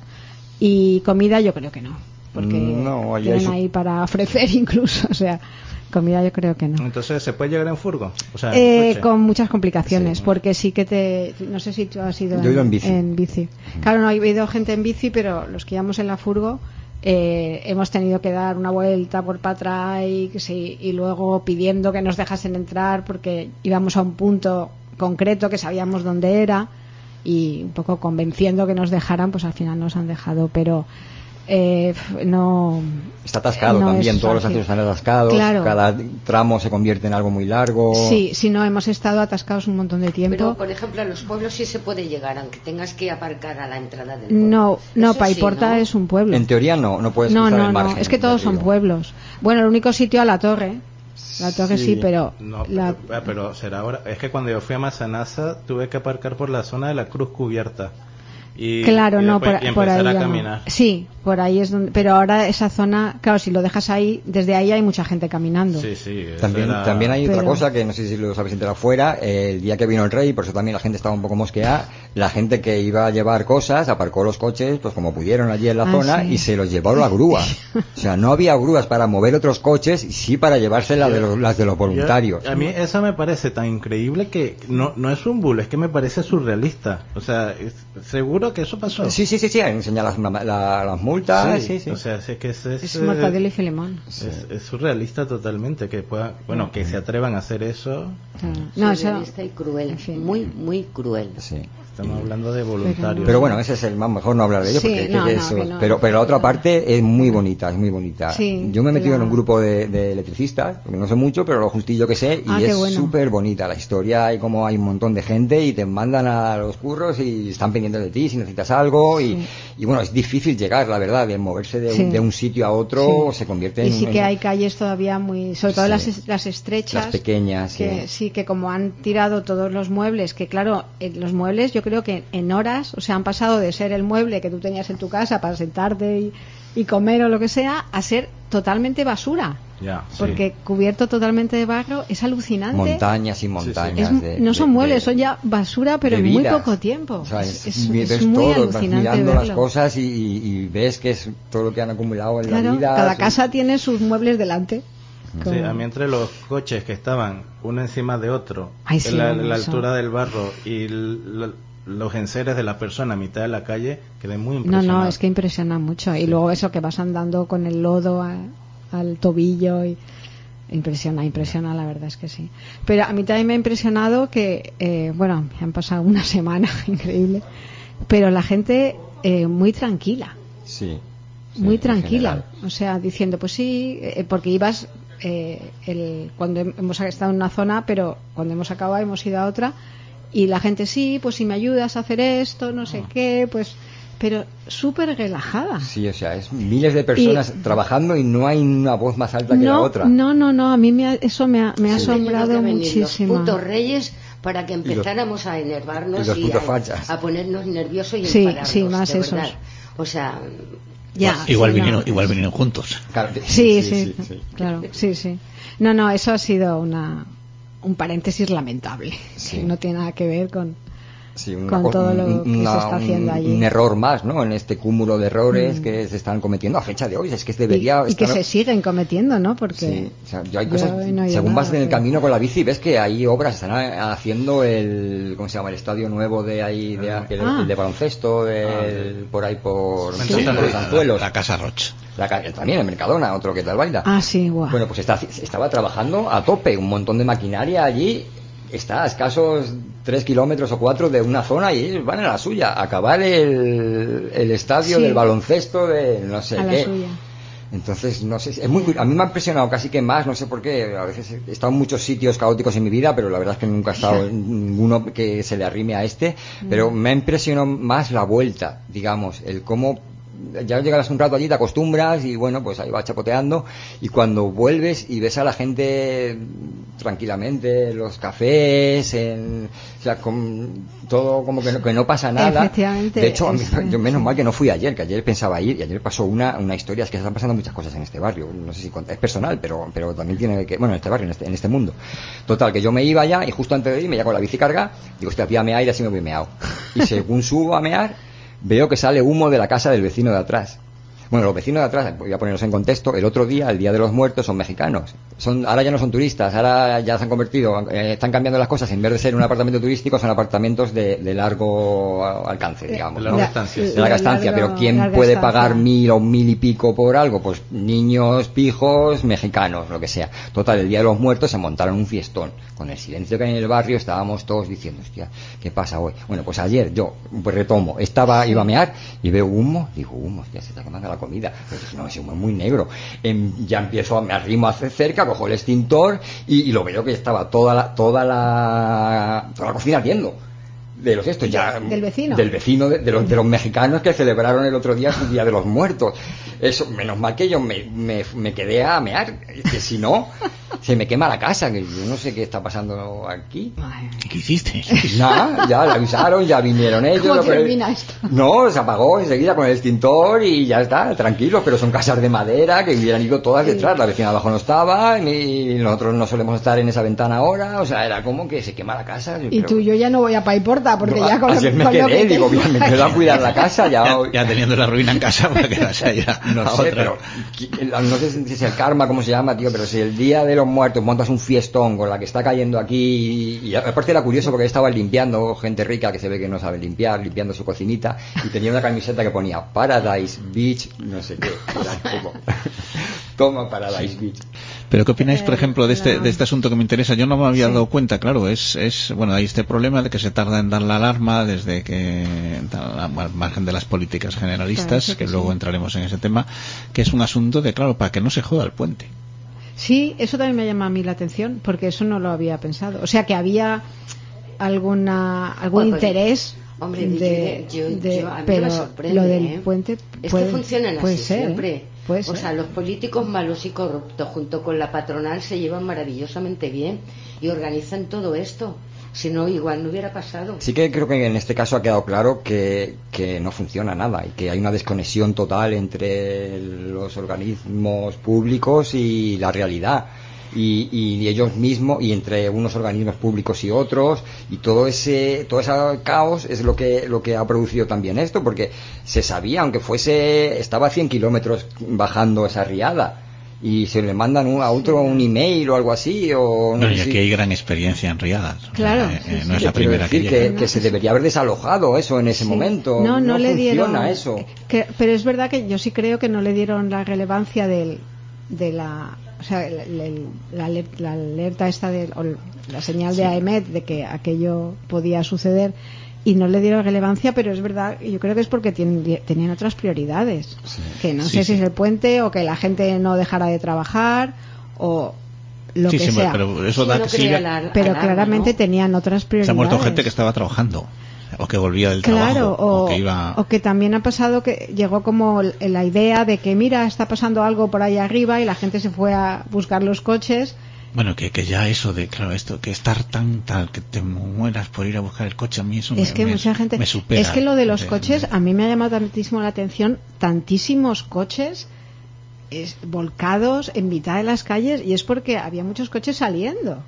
[SPEAKER 5] Y comida yo creo que no, porque
[SPEAKER 1] no,
[SPEAKER 5] tienen
[SPEAKER 1] eso...
[SPEAKER 5] ahí para ofrecer incluso, o sea, comida yo creo que no.
[SPEAKER 3] Entonces, ¿se puede llegar en furgo? O sea,
[SPEAKER 5] eh,
[SPEAKER 3] en
[SPEAKER 5] con muchas complicaciones,
[SPEAKER 1] sí.
[SPEAKER 5] Porque sí que te... No sé si tú has ido
[SPEAKER 1] yo he ido en bici.
[SPEAKER 5] En bici. Claro, no ha habido gente en bici, pero los que íbamos en la furgo eh, hemos tenido que dar una vuelta por para atrás y, sí, y luego pidiendo que nos dejasen entrar porque íbamos a un punto concreto que sabíamos dónde era y un poco convenciendo que nos dejaran, pues al final nos han dejado, pero eh, no
[SPEAKER 1] está atascado
[SPEAKER 5] no
[SPEAKER 1] también, todos los
[SPEAKER 5] fácil.
[SPEAKER 1] accesos están atascados,
[SPEAKER 5] claro.
[SPEAKER 1] cada tramo se convierte en algo muy largo.
[SPEAKER 5] Sí, si no, hemos estado atascados un montón de tiempo.
[SPEAKER 4] Pero, por ejemplo, a los pueblos sí se puede llegar, aunque tengas que aparcar a la entrada del pueblo.
[SPEAKER 5] No, no,
[SPEAKER 4] Eso
[SPEAKER 5] Paiporta
[SPEAKER 4] sí, ¿no?
[SPEAKER 5] es un pueblo.
[SPEAKER 1] En teoría no, no puedes
[SPEAKER 5] No,
[SPEAKER 1] cruzar
[SPEAKER 5] no,
[SPEAKER 1] el
[SPEAKER 5] no,
[SPEAKER 1] margen
[SPEAKER 5] es que todos
[SPEAKER 1] del
[SPEAKER 5] son
[SPEAKER 1] río.
[SPEAKER 5] pueblos. Bueno, el único sitio a la torre. La torre sí, pero...
[SPEAKER 3] No,
[SPEAKER 5] la-
[SPEAKER 3] pero, pero será ahora. Es que cuando yo fui a Mazanasa tuve que aparcar por la zona de la Cruz Cubierta. Y,
[SPEAKER 5] Claro,
[SPEAKER 3] y
[SPEAKER 5] no,
[SPEAKER 3] después-
[SPEAKER 5] por,
[SPEAKER 3] y
[SPEAKER 5] por ahí
[SPEAKER 3] empezar a
[SPEAKER 5] ya no.
[SPEAKER 3] caminar.
[SPEAKER 5] Sí, por ahí es donde... Pero ahora esa zona, claro, si lo dejas ahí, desde ahí hay mucha gente caminando.
[SPEAKER 3] Sí, sí. eso
[SPEAKER 1] También,
[SPEAKER 3] era-
[SPEAKER 1] también hay otra
[SPEAKER 5] Pero-
[SPEAKER 1] cosa que no sé si lo sabéis enterar afuera, eh, el día que vino el rey, por eso también la gente estaba un poco mosqueada, la gente que iba a llevar cosas aparcó los coches pues como pudieron allí en la
[SPEAKER 5] Ah,
[SPEAKER 1] zona
[SPEAKER 5] sí.
[SPEAKER 1] y se los llevó la grúa. O sea, no había grúas para mover otros coches y sí para llevarse las de los, las de los voluntarios.
[SPEAKER 3] Yo- a mí eso me parece tan increíble que no no es un bulo, es que me parece surrealista. O sea, es- seguro que eso pasó.
[SPEAKER 1] Sí, sí, sí, sí, enseña las, la- las multas, sí, sí.
[SPEAKER 3] O sea, sí que es, es,
[SPEAKER 5] Es
[SPEAKER 3] eh,
[SPEAKER 5] Mortadelo y Filemón.
[SPEAKER 3] es, es surrealista totalmente que puedan, bueno, que se atrevan a hacer eso.
[SPEAKER 5] Claro. No, eso...
[SPEAKER 4] Surrealista y cruel,
[SPEAKER 5] en fin.
[SPEAKER 4] muy, muy cruel.
[SPEAKER 1] Sí.
[SPEAKER 3] Estamos hablando de voluntarios.
[SPEAKER 1] Pero bueno, ese es el más mejor no hablar de ello
[SPEAKER 5] Sí,
[SPEAKER 1] porque
[SPEAKER 5] no,
[SPEAKER 1] que
[SPEAKER 5] no,
[SPEAKER 1] eso-
[SPEAKER 5] que no.
[SPEAKER 1] pero pero la otra parte es muy bonita, es muy bonita.
[SPEAKER 5] Sí,
[SPEAKER 1] Yo me he metido
[SPEAKER 5] la-
[SPEAKER 1] en un grupo de, de electricistas, porque no sé mucho, pero lo justillo que sé y
[SPEAKER 5] Ah, qué
[SPEAKER 1] es
[SPEAKER 5] bueno.
[SPEAKER 1] súper bonita la historia y como hay un montón de gente y te mandan a los curros y están pendientes de ti si necesitas algo y,
[SPEAKER 5] Sí.
[SPEAKER 1] y bueno, es difícil llegar, la verdad, de moverse de,
[SPEAKER 5] Sí.
[SPEAKER 1] un, de un sitio a otro
[SPEAKER 5] Sí.
[SPEAKER 1] se convierte
[SPEAKER 5] Y
[SPEAKER 1] en
[SPEAKER 5] sí
[SPEAKER 1] en-
[SPEAKER 5] que hay calles todavía muy, sobre todo
[SPEAKER 1] Sí.
[SPEAKER 5] las, es- las estrechas,
[SPEAKER 1] Las pequeñas,
[SPEAKER 5] que
[SPEAKER 1] sí.
[SPEAKER 5] sí, que como han tirado todos los muebles, que claro, eh, los muebles yo creo que en horas, o sea, han pasado de ser el mueble que tú tenías en tu casa para sentarte y, y comer o lo que sea, a ser totalmente basura,
[SPEAKER 3] Ya, sí.
[SPEAKER 5] porque cubierto totalmente de barro es alucinante.
[SPEAKER 1] montañas y
[SPEAKER 5] Es-
[SPEAKER 1] montañas de-
[SPEAKER 5] no son
[SPEAKER 1] de-
[SPEAKER 5] muebles,
[SPEAKER 1] de-
[SPEAKER 5] son ya basura, pero
[SPEAKER 1] de
[SPEAKER 5] en muy
[SPEAKER 1] vidas.
[SPEAKER 5] poco tiempo.
[SPEAKER 1] O sea,
[SPEAKER 5] es,
[SPEAKER 1] es-
[SPEAKER 5] es-
[SPEAKER 1] ves
[SPEAKER 5] es muy
[SPEAKER 1] todo, vas
[SPEAKER 5] alucinante
[SPEAKER 1] mirando
[SPEAKER 5] verlo.
[SPEAKER 1] las cosas y, y- y ves que es todo lo que han acumulado en
[SPEAKER 5] Claro,
[SPEAKER 1] la vida.
[SPEAKER 5] cada
[SPEAKER 1] sí.
[SPEAKER 5] casa tiene sus muebles delante.
[SPEAKER 3] Sí,
[SPEAKER 5] Como-
[SPEAKER 3] a mí entre los coches que estaban uno encima de otro,
[SPEAKER 5] Ay, sí,
[SPEAKER 3] en la,
[SPEAKER 5] bueno,
[SPEAKER 3] la
[SPEAKER 5] eso.
[SPEAKER 3] altura del barro y l- los enseres de la persona a mitad de la calle, quedé muy
[SPEAKER 5] No,
[SPEAKER 3] impresionado.
[SPEAKER 5] no, es que impresiona mucho. Y luego eso que vas andando con el lodo a- al tobillo y impresiona, impresiona, la verdad es que sí. Pero a mí también me ha impresionado que, eh, bueno, me han pasado una semana increíble, pero la gente eh, muy tranquila,
[SPEAKER 1] Sí, sí,
[SPEAKER 5] muy
[SPEAKER 1] en
[SPEAKER 5] tranquila.
[SPEAKER 1] general.
[SPEAKER 5] O sea, diciendo, pues sí, eh, porque ibas, eh, el, cuando hemos estado en una zona, pero cuando hemos acabado hemos ido a otra, y la gente, sí, pues si me ayudas a hacer esto, no sé qué, pues, pero súper relajada.
[SPEAKER 1] Sí, o sea, es miles de personas
[SPEAKER 5] Y-
[SPEAKER 1] trabajando y no hay una voz más alta que la
[SPEAKER 5] No,
[SPEAKER 1] otra.
[SPEAKER 5] no, no, no, a mí me ha- eso me ha, me ha
[SPEAKER 4] Han tenido
[SPEAKER 5] asombrado
[SPEAKER 4] que venir
[SPEAKER 5] muchísimo.
[SPEAKER 4] Los putos reyes para que
[SPEAKER 1] los-
[SPEAKER 4] empezáramos a enervarnos
[SPEAKER 1] y los
[SPEAKER 4] y,
[SPEAKER 1] putos
[SPEAKER 4] a,
[SPEAKER 1] fachas.
[SPEAKER 4] a ponernos nerviosos y
[SPEAKER 5] Sí,
[SPEAKER 4] enfadarnos,
[SPEAKER 5] sí, más
[SPEAKER 4] de
[SPEAKER 5] esos.
[SPEAKER 4] verdad. O sea,
[SPEAKER 5] Ya,
[SPEAKER 2] igual
[SPEAKER 5] sí,
[SPEAKER 2] vinieron,
[SPEAKER 5] no.
[SPEAKER 2] igual vinieron juntos.
[SPEAKER 1] Claro,
[SPEAKER 5] Sí, sí, claro, sí, sí. No, no, eso ha sido una un paréntesis lamentable,
[SPEAKER 1] Sí.
[SPEAKER 5] que no tiene nada que ver con...
[SPEAKER 1] Sí, una
[SPEAKER 5] con
[SPEAKER 1] co-
[SPEAKER 5] todo lo
[SPEAKER 1] un-
[SPEAKER 5] que se
[SPEAKER 1] una-
[SPEAKER 5] está haciendo
[SPEAKER 1] un-
[SPEAKER 5] allí.
[SPEAKER 1] Un error más, ¿no? En este cúmulo de errores
[SPEAKER 5] Mm.
[SPEAKER 1] que se están cometiendo a fecha de hoy. Es que
[SPEAKER 5] Y,
[SPEAKER 1] debería
[SPEAKER 5] y que
[SPEAKER 1] estar-
[SPEAKER 5] se siguen cometiendo, ¿no? Porque
[SPEAKER 1] Sí, o sea, yo hay
[SPEAKER 5] yo
[SPEAKER 1] cosas,
[SPEAKER 5] no he oído
[SPEAKER 1] según
[SPEAKER 5] nada,
[SPEAKER 1] vas en el
[SPEAKER 5] pero-
[SPEAKER 1] camino con la bici, ves que hay obras, están a- haciendo el, ¿cómo se llama? El estadio nuevo de ahí, de,
[SPEAKER 3] Ah.
[SPEAKER 1] el,
[SPEAKER 5] Ah.
[SPEAKER 1] el de baloncesto, el- por ahí por,
[SPEAKER 3] Sí,
[SPEAKER 1] por los
[SPEAKER 2] la,
[SPEAKER 1] Anzuelos.
[SPEAKER 2] la Casa Roch.
[SPEAKER 1] La ca- también el Mercadona, otro que tal baila.
[SPEAKER 5] Ah, sí, guau.
[SPEAKER 1] Bueno, pues está, estaba trabajando a tope, un montón de maquinaria allí, está a escasos tres kilómetros o cuatro de una zona y ellos van a la suya, a acabar el, el estadio
[SPEAKER 5] Sí.
[SPEAKER 1] del baloncesto de no sé
[SPEAKER 5] a la
[SPEAKER 1] qué.
[SPEAKER 5] suya.
[SPEAKER 1] Entonces, no sé, es muy, cu- a mí me ha impresionado casi que más, no sé por qué, a veces he estado en muchos sitios caóticos en mi vida, pero la verdad es que nunca he estado en ninguno que se le arrime a este, pero me ha impresionado más la vuelta, digamos, el cómo ya llegas un rato allí, te acostumbras y bueno, pues ahí vas chapoteando y cuando vuelves y ves a la gente tranquilamente en los cafés, en, o sea, con todo como que no, que no pasa nada.
[SPEAKER 5] Efectivamente,
[SPEAKER 1] De hecho, a mí,
[SPEAKER 5] es-
[SPEAKER 1] yo menos
[SPEAKER 5] sí.
[SPEAKER 1] mal que no fui ayer, que ayer pensaba ir y ayer pasó una, una historia, es que están pasando muchas cosas en este barrio, no sé si cont- es personal, pero, pero también tiene que, bueno, en este barrio, en este, en este mundo. Total, que yo me iba ya y justo antes de ir me ya con la bici carga, digo, hostia, voy a mear y así me voy meado. Y según subo a mear, veo que sale humo de la casa del vecino de atrás. Bueno, los vecinos de atrás, voy a ponerlos en contexto, el otro día, el Día de los Muertos, son mexicanos. son, ahora ya no son turistas, ahora ya se han convertido, eh, están cambiando las cosas, en vez de ser un apartamento turístico son apartamentos de, de largo alcance, digamos,
[SPEAKER 3] de
[SPEAKER 1] ¿no?
[SPEAKER 3] larga estancia,
[SPEAKER 1] de larga estancia, pero ¿quién puede pagar mil o mil y pico por algo? Pues niños, pijos, mexicanos, lo que sea. Total, el día de los muertos se montaron un fiestón, con el silencio que hay en el barrio estábamos todos diciendo, hostia, ¿qué pasa hoy? Bueno, pues ayer yo, pues retomo, estaba, iba a mear y veo humo, digo, humo, hostia, se está quemando la comida, pero no, ese humo es muy negro, eh, ya empiezo, me arrimo hacia cerca, cojo el extintor y, y lo veo que estaba toda la toda la toda la cocina ardiendo de los estos ya
[SPEAKER 5] del vecino
[SPEAKER 1] del vecino de, de los de los mexicanos que celebraron el otro día su día de los muertos. Eso, menos mal que yo me, me, me quedé a mear, que si no se me quema la casa, que yo no sé qué está pasando aquí.
[SPEAKER 2] ¿Qué hiciste?
[SPEAKER 1] Nada, ya le avisaron, ya vinieron ellos.
[SPEAKER 5] ¿Cómo
[SPEAKER 1] lo que-
[SPEAKER 5] termina esto?
[SPEAKER 1] No, se apagó enseguida con el extintor y ya está, tranquilos, pero son casas de madera que hubieran ido todas detrás, la vecina abajo no estaba y nosotros no solemos estar en esa ventana ahora, o sea, era como que se quema la casa.
[SPEAKER 5] Y
[SPEAKER 1] pero-
[SPEAKER 5] tú, yo ya no voy a Paiporta porque
[SPEAKER 1] No,
[SPEAKER 5] ya con,
[SPEAKER 1] ayer
[SPEAKER 5] lo,
[SPEAKER 1] me
[SPEAKER 5] con lo
[SPEAKER 1] quedé,
[SPEAKER 5] que
[SPEAKER 1] digo,
[SPEAKER 5] tengo
[SPEAKER 1] mira, me quedo a cuidar la casa ya.
[SPEAKER 2] Ya, ya teniendo la ruina en casa para quedarse allá
[SPEAKER 1] No sé,
[SPEAKER 2] nosotros.
[SPEAKER 1] pero qui- no sé si es el karma, cómo se llama, tío, pero si el día de los muertos montas un fiestón con la que está cayendo aquí, y aparte era curioso porque estaba limpiando, gente rica que se ve que no sabe limpiar, limpiando su cocinita, y tenía una camiseta que ponía Paradise Beach, no sé qué, era como, toma Paradise Beach.
[SPEAKER 2] Pero ¿qué opináis, por ejemplo, de este,
[SPEAKER 5] no.
[SPEAKER 2] de este asunto que me interesa? Yo no me había
[SPEAKER 5] Sí.
[SPEAKER 2] dado cuenta, claro, es, es, bueno, hay este problema de que se tarda en dar la alarma desde que, al margen de las políticas generalistas,
[SPEAKER 5] Claro,
[SPEAKER 2] que
[SPEAKER 5] que
[SPEAKER 2] luego
[SPEAKER 5] sí.
[SPEAKER 2] entraremos en ese tema, que es un asunto de, claro, para que no se joda el puente.
[SPEAKER 5] Sí, eso también me llama a mí la atención porque eso no lo había pensado. O sea, que había alguna algún
[SPEAKER 4] Bueno, pues,
[SPEAKER 5] interés
[SPEAKER 4] hombre,
[SPEAKER 5] de,
[SPEAKER 4] yo- yo-
[SPEAKER 5] de-
[SPEAKER 4] yo- a mí
[SPEAKER 5] pero
[SPEAKER 4] me sorprende,
[SPEAKER 5] lo del
[SPEAKER 4] ¿eh?
[SPEAKER 5] puente
[SPEAKER 4] Es
[SPEAKER 5] puede,
[SPEAKER 4] que funcionan
[SPEAKER 5] puede
[SPEAKER 4] así
[SPEAKER 5] ser, ¿eh?
[SPEAKER 4] siempre.
[SPEAKER 5] Puede
[SPEAKER 4] O
[SPEAKER 5] ser.
[SPEAKER 4] sea, los políticos malos y corruptos junto con la patronal se llevan maravillosamente bien y organizan todo esto. Si no, igual no hubiera pasado.
[SPEAKER 1] Sí que creo que en este caso ha quedado claro que, que no funciona nada y que hay una desconexión total entre los organismos públicos y la realidad. Y, y ellos mismos y entre unos organismos públicos y otros y todo ese todo ese caos es lo que lo que ha producido también esto, porque se sabía, aunque fuese estaba a cien kilómetros bajando esa riada y se le mandan un, a otro un email o algo así o no
[SPEAKER 2] Bueno,
[SPEAKER 1] sé
[SPEAKER 2] y
[SPEAKER 1] si-
[SPEAKER 2] aquí hay gran experiencia en riadas. O sea,
[SPEAKER 5] Claro,
[SPEAKER 2] eh,
[SPEAKER 5] sí,
[SPEAKER 2] eh,
[SPEAKER 5] sí.
[SPEAKER 2] no es la
[SPEAKER 1] Quiero
[SPEAKER 2] primera que
[SPEAKER 1] decir
[SPEAKER 2] llega.
[SPEAKER 1] que, que se debería haber desalojado eso en ese
[SPEAKER 5] Sí.
[SPEAKER 1] momento.
[SPEAKER 5] No, no, le dieron.
[SPEAKER 1] funciona eso.
[SPEAKER 5] que- pero es verdad que yo sí creo que no le dieron la relevancia del, de la. O sea, el- el- la, aler- la alerta esta de, o la señal de A E M E T de que aquello podía suceder y no le dieron relevancia, pero es verdad, yo creo que es porque tienen- tenían otras prioridades. Que no
[SPEAKER 2] Sí,
[SPEAKER 5] sé
[SPEAKER 2] sí.
[SPEAKER 5] si es el puente o que la gente no dejara de trabajar o lo
[SPEAKER 2] Sí,
[SPEAKER 5] que
[SPEAKER 2] sí,
[SPEAKER 5] sea.
[SPEAKER 2] pero eso
[SPEAKER 4] Sí,
[SPEAKER 2] da
[SPEAKER 4] no
[SPEAKER 2] que
[SPEAKER 4] crea
[SPEAKER 2] Silvia-
[SPEAKER 4] la-
[SPEAKER 5] Pero
[SPEAKER 4] alarma,
[SPEAKER 5] claramente
[SPEAKER 4] ¿no?
[SPEAKER 5] tenían otras
[SPEAKER 2] se ha
[SPEAKER 5] prioridades.
[SPEAKER 2] muerto gente que estaba trabajando o que volvía del
[SPEAKER 5] Claro,
[SPEAKER 2] trabajo
[SPEAKER 5] o,
[SPEAKER 2] o que iba.
[SPEAKER 5] o que también ha pasado que llegó como l- la idea de que mira, está pasando algo por ahí arriba y la gente se fue a buscar los coches.
[SPEAKER 2] Bueno, que, que ya eso de, claro, esto, que estar tan tal, que te mueras por ir a buscar el coche, a mí eso
[SPEAKER 5] Es
[SPEAKER 2] me,
[SPEAKER 5] que
[SPEAKER 2] me-
[SPEAKER 5] mucha gente.
[SPEAKER 2] me supera.
[SPEAKER 5] Es que lo de los
[SPEAKER 2] De-
[SPEAKER 5] coches,
[SPEAKER 2] de-
[SPEAKER 5] a mí me ha llamado tantísimo la atención, tantísimos coches es, volcados en mitad de las calles y es porque había muchos coches saliendo.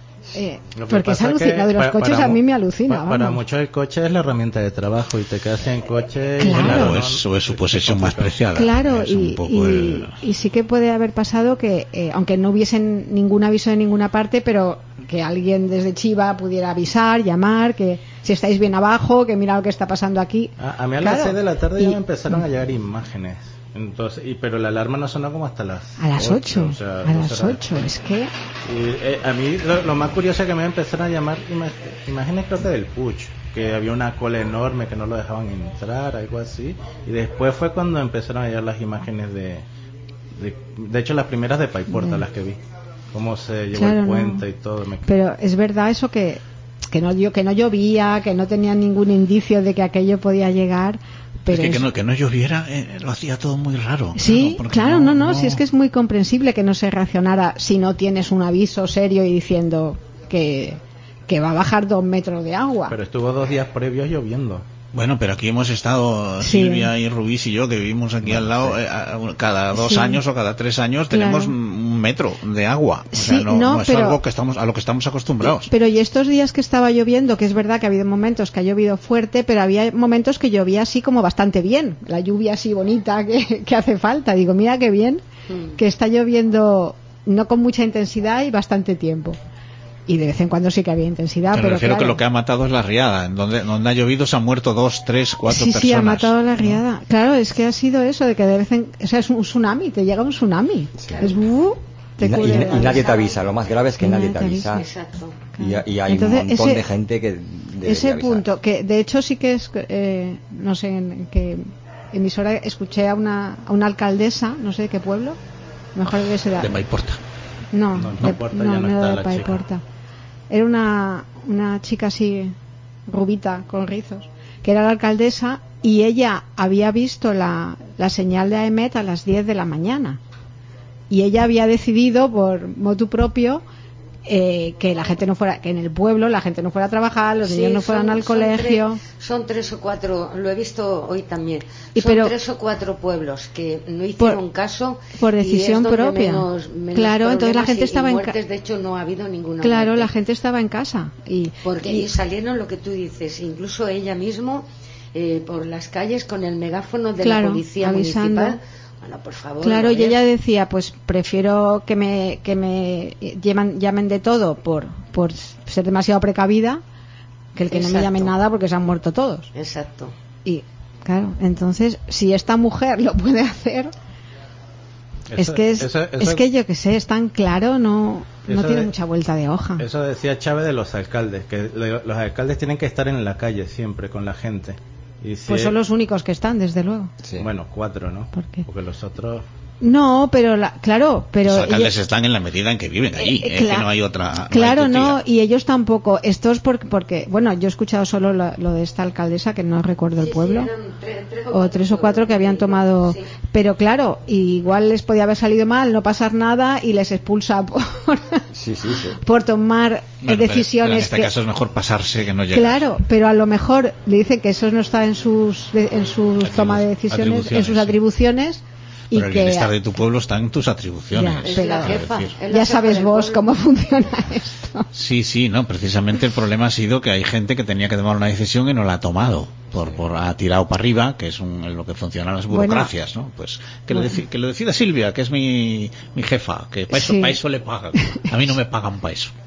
[SPEAKER 5] Eh,
[SPEAKER 3] Lo que
[SPEAKER 5] porque es
[SPEAKER 3] pasa
[SPEAKER 5] alucinante.
[SPEAKER 3] que
[SPEAKER 5] Lo de los
[SPEAKER 3] pa-
[SPEAKER 5] coches
[SPEAKER 3] para
[SPEAKER 5] a mí
[SPEAKER 3] mu-
[SPEAKER 5] me alucina.
[SPEAKER 3] pa- Para
[SPEAKER 5] vamos.
[SPEAKER 3] muchos el coche es la herramienta de trabajo y te quedas en coche. y
[SPEAKER 5] Claro.
[SPEAKER 3] claro,
[SPEAKER 2] o
[SPEAKER 3] no-
[SPEAKER 2] es, o es su posesión más preciada.
[SPEAKER 5] Claro,
[SPEAKER 2] Es
[SPEAKER 5] y,
[SPEAKER 2] un poco
[SPEAKER 5] y-
[SPEAKER 2] el-
[SPEAKER 5] y sí que puede haber pasado que, eh, aunque no hubiese ningún aviso de ninguna parte, pero que alguien desde Chiva pudiera avisar, llamar, que si estáis bien abajo, que mira lo que está pasando aquí.
[SPEAKER 3] A, a mí a
[SPEAKER 5] Claro,
[SPEAKER 3] las seis de la tarde ya
[SPEAKER 5] y-
[SPEAKER 3] me empezaron a llegar imágenes. Entonces, y, pero la alarma no sonó como hasta las
[SPEAKER 5] A las ocho,
[SPEAKER 3] o sea,
[SPEAKER 5] a
[SPEAKER 3] dos
[SPEAKER 5] las
[SPEAKER 3] horas
[SPEAKER 5] ocho,
[SPEAKER 3] después.
[SPEAKER 5] es que...
[SPEAKER 3] Y, eh, a mí lo, lo más curioso es que me empezaron a llamar ima- imágenes, creo que del Puch, que había una cola enorme que no lo dejaban entrar, algo así. Y después fue cuando empezaron a llegar las imágenes de, de, de hecho las primeras de Paiporta,
[SPEAKER 5] Mm.
[SPEAKER 3] las que vi, cómo se llevó
[SPEAKER 5] Claro,
[SPEAKER 3] el
[SPEAKER 5] no.
[SPEAKER 3] puente y todo. Me-
[SPEAKER 5] Pero es verdad eso que, que, no, que no llovía, que no tenía ningún indicio de que aquello podía llegar. Pero
[SPEAKER 2] es que,
[SPEAKER 5] es-
[SPEAKER 2] que, no, que no lloviera, eh, lo hacía todo muy raro.
[SPEAKER 5] Sí,
[SPEAKER 2] porque
[SPEAKER 5] claro, no, no, si es que es muy comprensible que no se reaccionara si no tienes un aviso serio y diciendo que, que va a bajar dos metros de agua.
[SPEAKER 3] Pero estuvo dos días previos lloviendo.
[SPEAKER 2] Bueno, pero aquí hemos estado,
[SPEAKER 5] Sí.
[SPEAKER 2] Silvia y Rubís y yo, que vivimos aquí al lado, eh, a- a- cada dos
[SPEAKER 5] Sí.
[SPEAKER 2] años o cada tres años tenemos
[SPEAKER 5] Claro.
[SPEAKER 2] un metro de agua. O sea,
[SPEAKER 5] Sí,
[SPEAKER 2] no,
[SPEAKER 5] no,
[SPEAKER 2] no es
[SPEAKER 5] pero-
[SPEAKER 2] algo que estamos, a lo que estamos acostumbrados.
[SPEAKER 5] Pero y estos días que estaba lloviendo, que es verdad que ha habido momentos que ha llovido fuerte, pero había momentos que llovía así como bastante bien, la lluvia así bonita que, que hace falta. Digo, mira qué bien
[SPEAKER 4] Mm.
[SPEAKER 5] que está lloviendo no con mucha intensidad y bastante tiempo. Y de vez en cuando sí que había intensidad.
[SPEAKER 2] Me
[SPEAKER 5] pero
[SPEAKER 2] refiero
[SPEAKER 5] claro,
[SPEAKER 2] que lo que ha matado es la riada. En donde, donde ha llovido se han muerto dos, tres, cuatro
[SPEAKER 5] sí,
[SPEAKER 2] personas.
[SPEAKER 5] Sí, ha matado la riada. ¿No? Claro, es que ha sido eso, de que de vez en... O sea, es un tsunami, te llega un tsunami.
[SPEAKER 1] Sí.
[SPEAKER 5] Es... Uh, te
[SPEAKER 1] y, na- y,
[SPEAKER 5] cubre,
[SPEAKER 1] y nadie te avisa. Lo más grave es que
[SPEAKER 5] Y
[SPEAKER 1] nadie
[SPEAKER 5] nadie
[SPEAKER 1] te
[SPEAKER 5] te
[SPEAKER 1] avisa.
[SPEAKER 5] avisa.
[SPEAKER 4] Exacto.
[SPEAKER 1] Y, y hay
[SPEAKER 5] Entonces,
[SPEAKER 1] un montón
[SPEAKER 5] ese-
[SPEAKER 1] de gente que debería
[SPEAKER 5] ese
[SPEAKER 1] avisar.
[SPEAKER 5] punto, que de hecho sí que es... Eh, no sé en qué emisora escuché a una, a una alcaldesa, no sé de qué pueblo, mejor que se da...
[SPEAKER 2] De Paiporta.
[SPEAKER 5] No,
[SPEAKER 3] No,
[SPEAKER 5] de-
[SPEAKER 3] Paiporta
[SPEAKER 5] no,
[SPEAKER 3] ya no
[SPEAKER 5] no
[SPEAKER 3] está
[SPEAKER 5] era de
[SPEAKER 3] la chica.
[SPEAKER 5] Paiporta. Era una, una chica así, rubita, con rizos, que era la alcaldesa, y ella había visto la, la señal de A E M E T a las diez de la mañana. Y ella había decidido, por motu propio, eh, que la gente no fuera, que en el pueblo la gente no fuera a trabajar, los
[SPEAKER 4] Sí,
[SPEAKER 5] niños no fueran
[SPEAKER 4] son-
[SPEAKER 5] al
[SPEAKER 4] son
[SPEAKER 5] colegio.
[SPEAKER 4] tres- Son tres o cuatro, lo he visto hoy también.
[SPEAKER 5] Y
[SPEAKER 4] son
[SPEAKER 5] pero-
[SPEAKER 4] tres o cuatro pueblos que no hicieron
[SPEAKER 5] Por-
[SPEAKER 4] caso.
[SPEAKER 5] por
[SPEAKER 4] y es
[SPEAKER 5] decisión
[SPEAKER 4] donde
[SPEAKER 5] propia.
[SPEAKER 4] menos- menos
[SPEAKER 5] Claro, entonces la
[SPEAKER 4] problemas
[SPEAKER 5] gente
[SPEAKER 4] y-
[SPEAKER 5] estaba
[SPEAKER 4] y
[SPEAKER 5] en ca-
[SPEAKER 4] muertes, de hecho, no ha habido ninguna.
[SPEAKER 5] Claro,
[SPEAKER 4] muerte.
[SPEAKER 5] la gente estaba en casa. Y,
[SPEAKER 4] Porque
[SPEAKER 5] y-
[SPEAKER 4] y salieron lo que tú dices, incluso ella mismo eh, por las calles con el megáfono de
[SPEAKER 5] Claro,
[SPEAKER 4] la policía
[SPEAKER 5] avisando.
[SPEAKER 4] municipal. Bueno, por favor.
[SPEAKER 5] Claro,
[SPEAKER 4] ¿no
[SPEAKER 5] y
[SPEAKER 4] ves?
[SPEAKER 5] ella decía, pues prefiero que me que me llaman, llamen de todo por por ser demasiado precavida que el que no me
[SPEAKER 4] Exacto.
[SPEAKER 5] llamen nada porque se han muerto todos.
[SPEAKER 4] Exacto.
[SPEAKER 5] Y claro, entonces si esta mujer lo puede hacer, es
[SPEAKER 3] Eso-
[SPEAKER 5] que es,
[SPEAKER 3] eso- eso-
[SPEAKER 5] es que yo que sé, es tan claro, no no
[SPEAKER 3] Eso
[SPEAKER 5] tiene
[SPEAKER 3] de-
[SPEAKER 5] mucha vuelta de hoja.
[SPEAKER 3] Eso decía Chávez de los alcaldes, que lo- los alcaldes tienen que estar en la calle siempre con la gente. Y si
[SPEAKER 5] Pues son los únicos que están, desde luego.
[SPEAKER 1] Sí.
[SPEAKER 3] Bueno, cuatro, ¿no?
[SPEAKER 5] ¿Por qué?
[SPEAKER 3] Porque los otros...
[SPEAKER 5] No, pero la, claro, pero
[SPEAKER 2] Los alcaldes
[SPEAKER 5] ella-
[SPEAKER 2] están en la medida en que viven allí.
[SPEAKER 5] Eh,
[SPEAKER 2] Es
[SPEAKER 5] cla-
[SPEAKER 2] que no hay otra. no hay
[SPEAKER 5] Claro, no,
[SPEAKER 2] tutía.
[SPEAKER 5] y ellos tampoco. Esto es porque, porque bueno, yo he escuchado solo lo, lo de esta alcaldesa, que no recuerdo el
[SPEAKER 4] Sí,
[SPEAKER 5] pueblo,
[SPEAKER 4] sí, eran tre- tres
[SPEAKER 5] o tres o cuatro que habían tomado.
[SPEAKER 4] Sí.
[SPEAKER 5] Pero claro, igual les podía haber salido mal, no pasar nada y les expulsa por,
[SPEAKER 1] Sí, sí, sí.
[SPEAKER 5] por tomar eh,
[SPEAKER 2] Bueno, pero- pero en
[SPEAKER 5] decisiones.
[SPEAKER 2] este
[SPEAKER 5] que-
[SPEAKER 2] caso es mejor pasarse que no llegar.
[SPEAKER 5] Claro, pero a lo mejor le dice que eso no está en sus de- en sus
[SPEAKER 2] Atribu-
[SPEAKER 5] toma de decisiones, en
[SPEAKER 2] atribuciones,
[SPEAKER 5] sus
[SPEAKER 2] sí.
[SPEAKER 5] atribuciones y
[SPEAKER 2] Pero el
[SPEAKER 5] que
[SPEAKER 2] bienestar de tu pueblo está en tus atribuciones.
[SPEAKER 5] Ya,
[SPEAKER 4] Es
[SPEAKER 5] pero-
[SPEAKER 4] la
[SPEAKER 2] quiero
[SPEAKER 4] jefa.
[SPEAKER 2] decir.
[SPEAKER 4] es la
[SPEAKER 5] ya
[SPEAKER 4] jefa
[SPEAKER 5] sabes
[SPEAKER 4] del
[SPEAKER 5] vos
[SPEAKER 4] pueblo.
[SPEAKER 5] cómo funciona esto.
[SPEAKER 2] Sí, sí, no, precisamente el problema ha sido que hay gente que tenía que tomar una decisión y no la ha tomado, por, por ha tirado para arriba, que es un- en lo que funcionan las
[SPEAKER 5] Bueno.
[SPEAKER 2] burocracias, ¿no? Pues que,
[SPEAKER 5] Bueno.
[SPEAKER 2] lo, deci- que lo decida Silvia, que es mi, mi jefa, que para eso,
[SPEAKER 5] Sí.
[SPEAKER 2] pa' eso le pagan. A mí no me pagan para eso.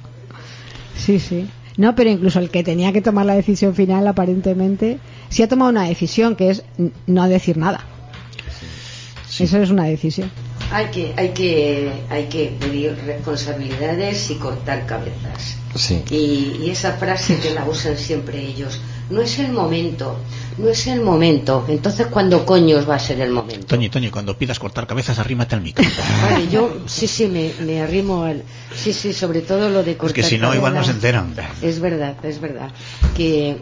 [SPEAKER 5] Sí, sí. No, pero incluso el que tenía que tomar la decisión final, aparentemente, sí ha tomado una decisión, que es n- no decir nada.
[SPEAKER 2] Sí.
[SPEAKER 5] Eso es una decisión.
[SPEAKER 4] Hay que, hay que, hay que pedir responsabilidades y cortar cabezas.
[SPEAKER 1] Sí.
[SPEAKER 4] Y, y esa frase que la usan siempre ellos, no es el momento, no es el momento. Entonces, ¿cuándo coños va a ser el momento?
[SPEAKER 2] Toñi, Toñi, cuando pidas cortar cabezas, arrímate al micro.
[SPEAKER 4] Vale, yo sí, sí, me, me arrimo al... Sí, sí, sobre todo lo de cortar
[SPEAKER 2] Es que si no, igual no se
[SPEAKER 4] cabezas.
[SPEAKER 2] enteran.
[SPEAKER 4] Es verdad, es verdad. Que,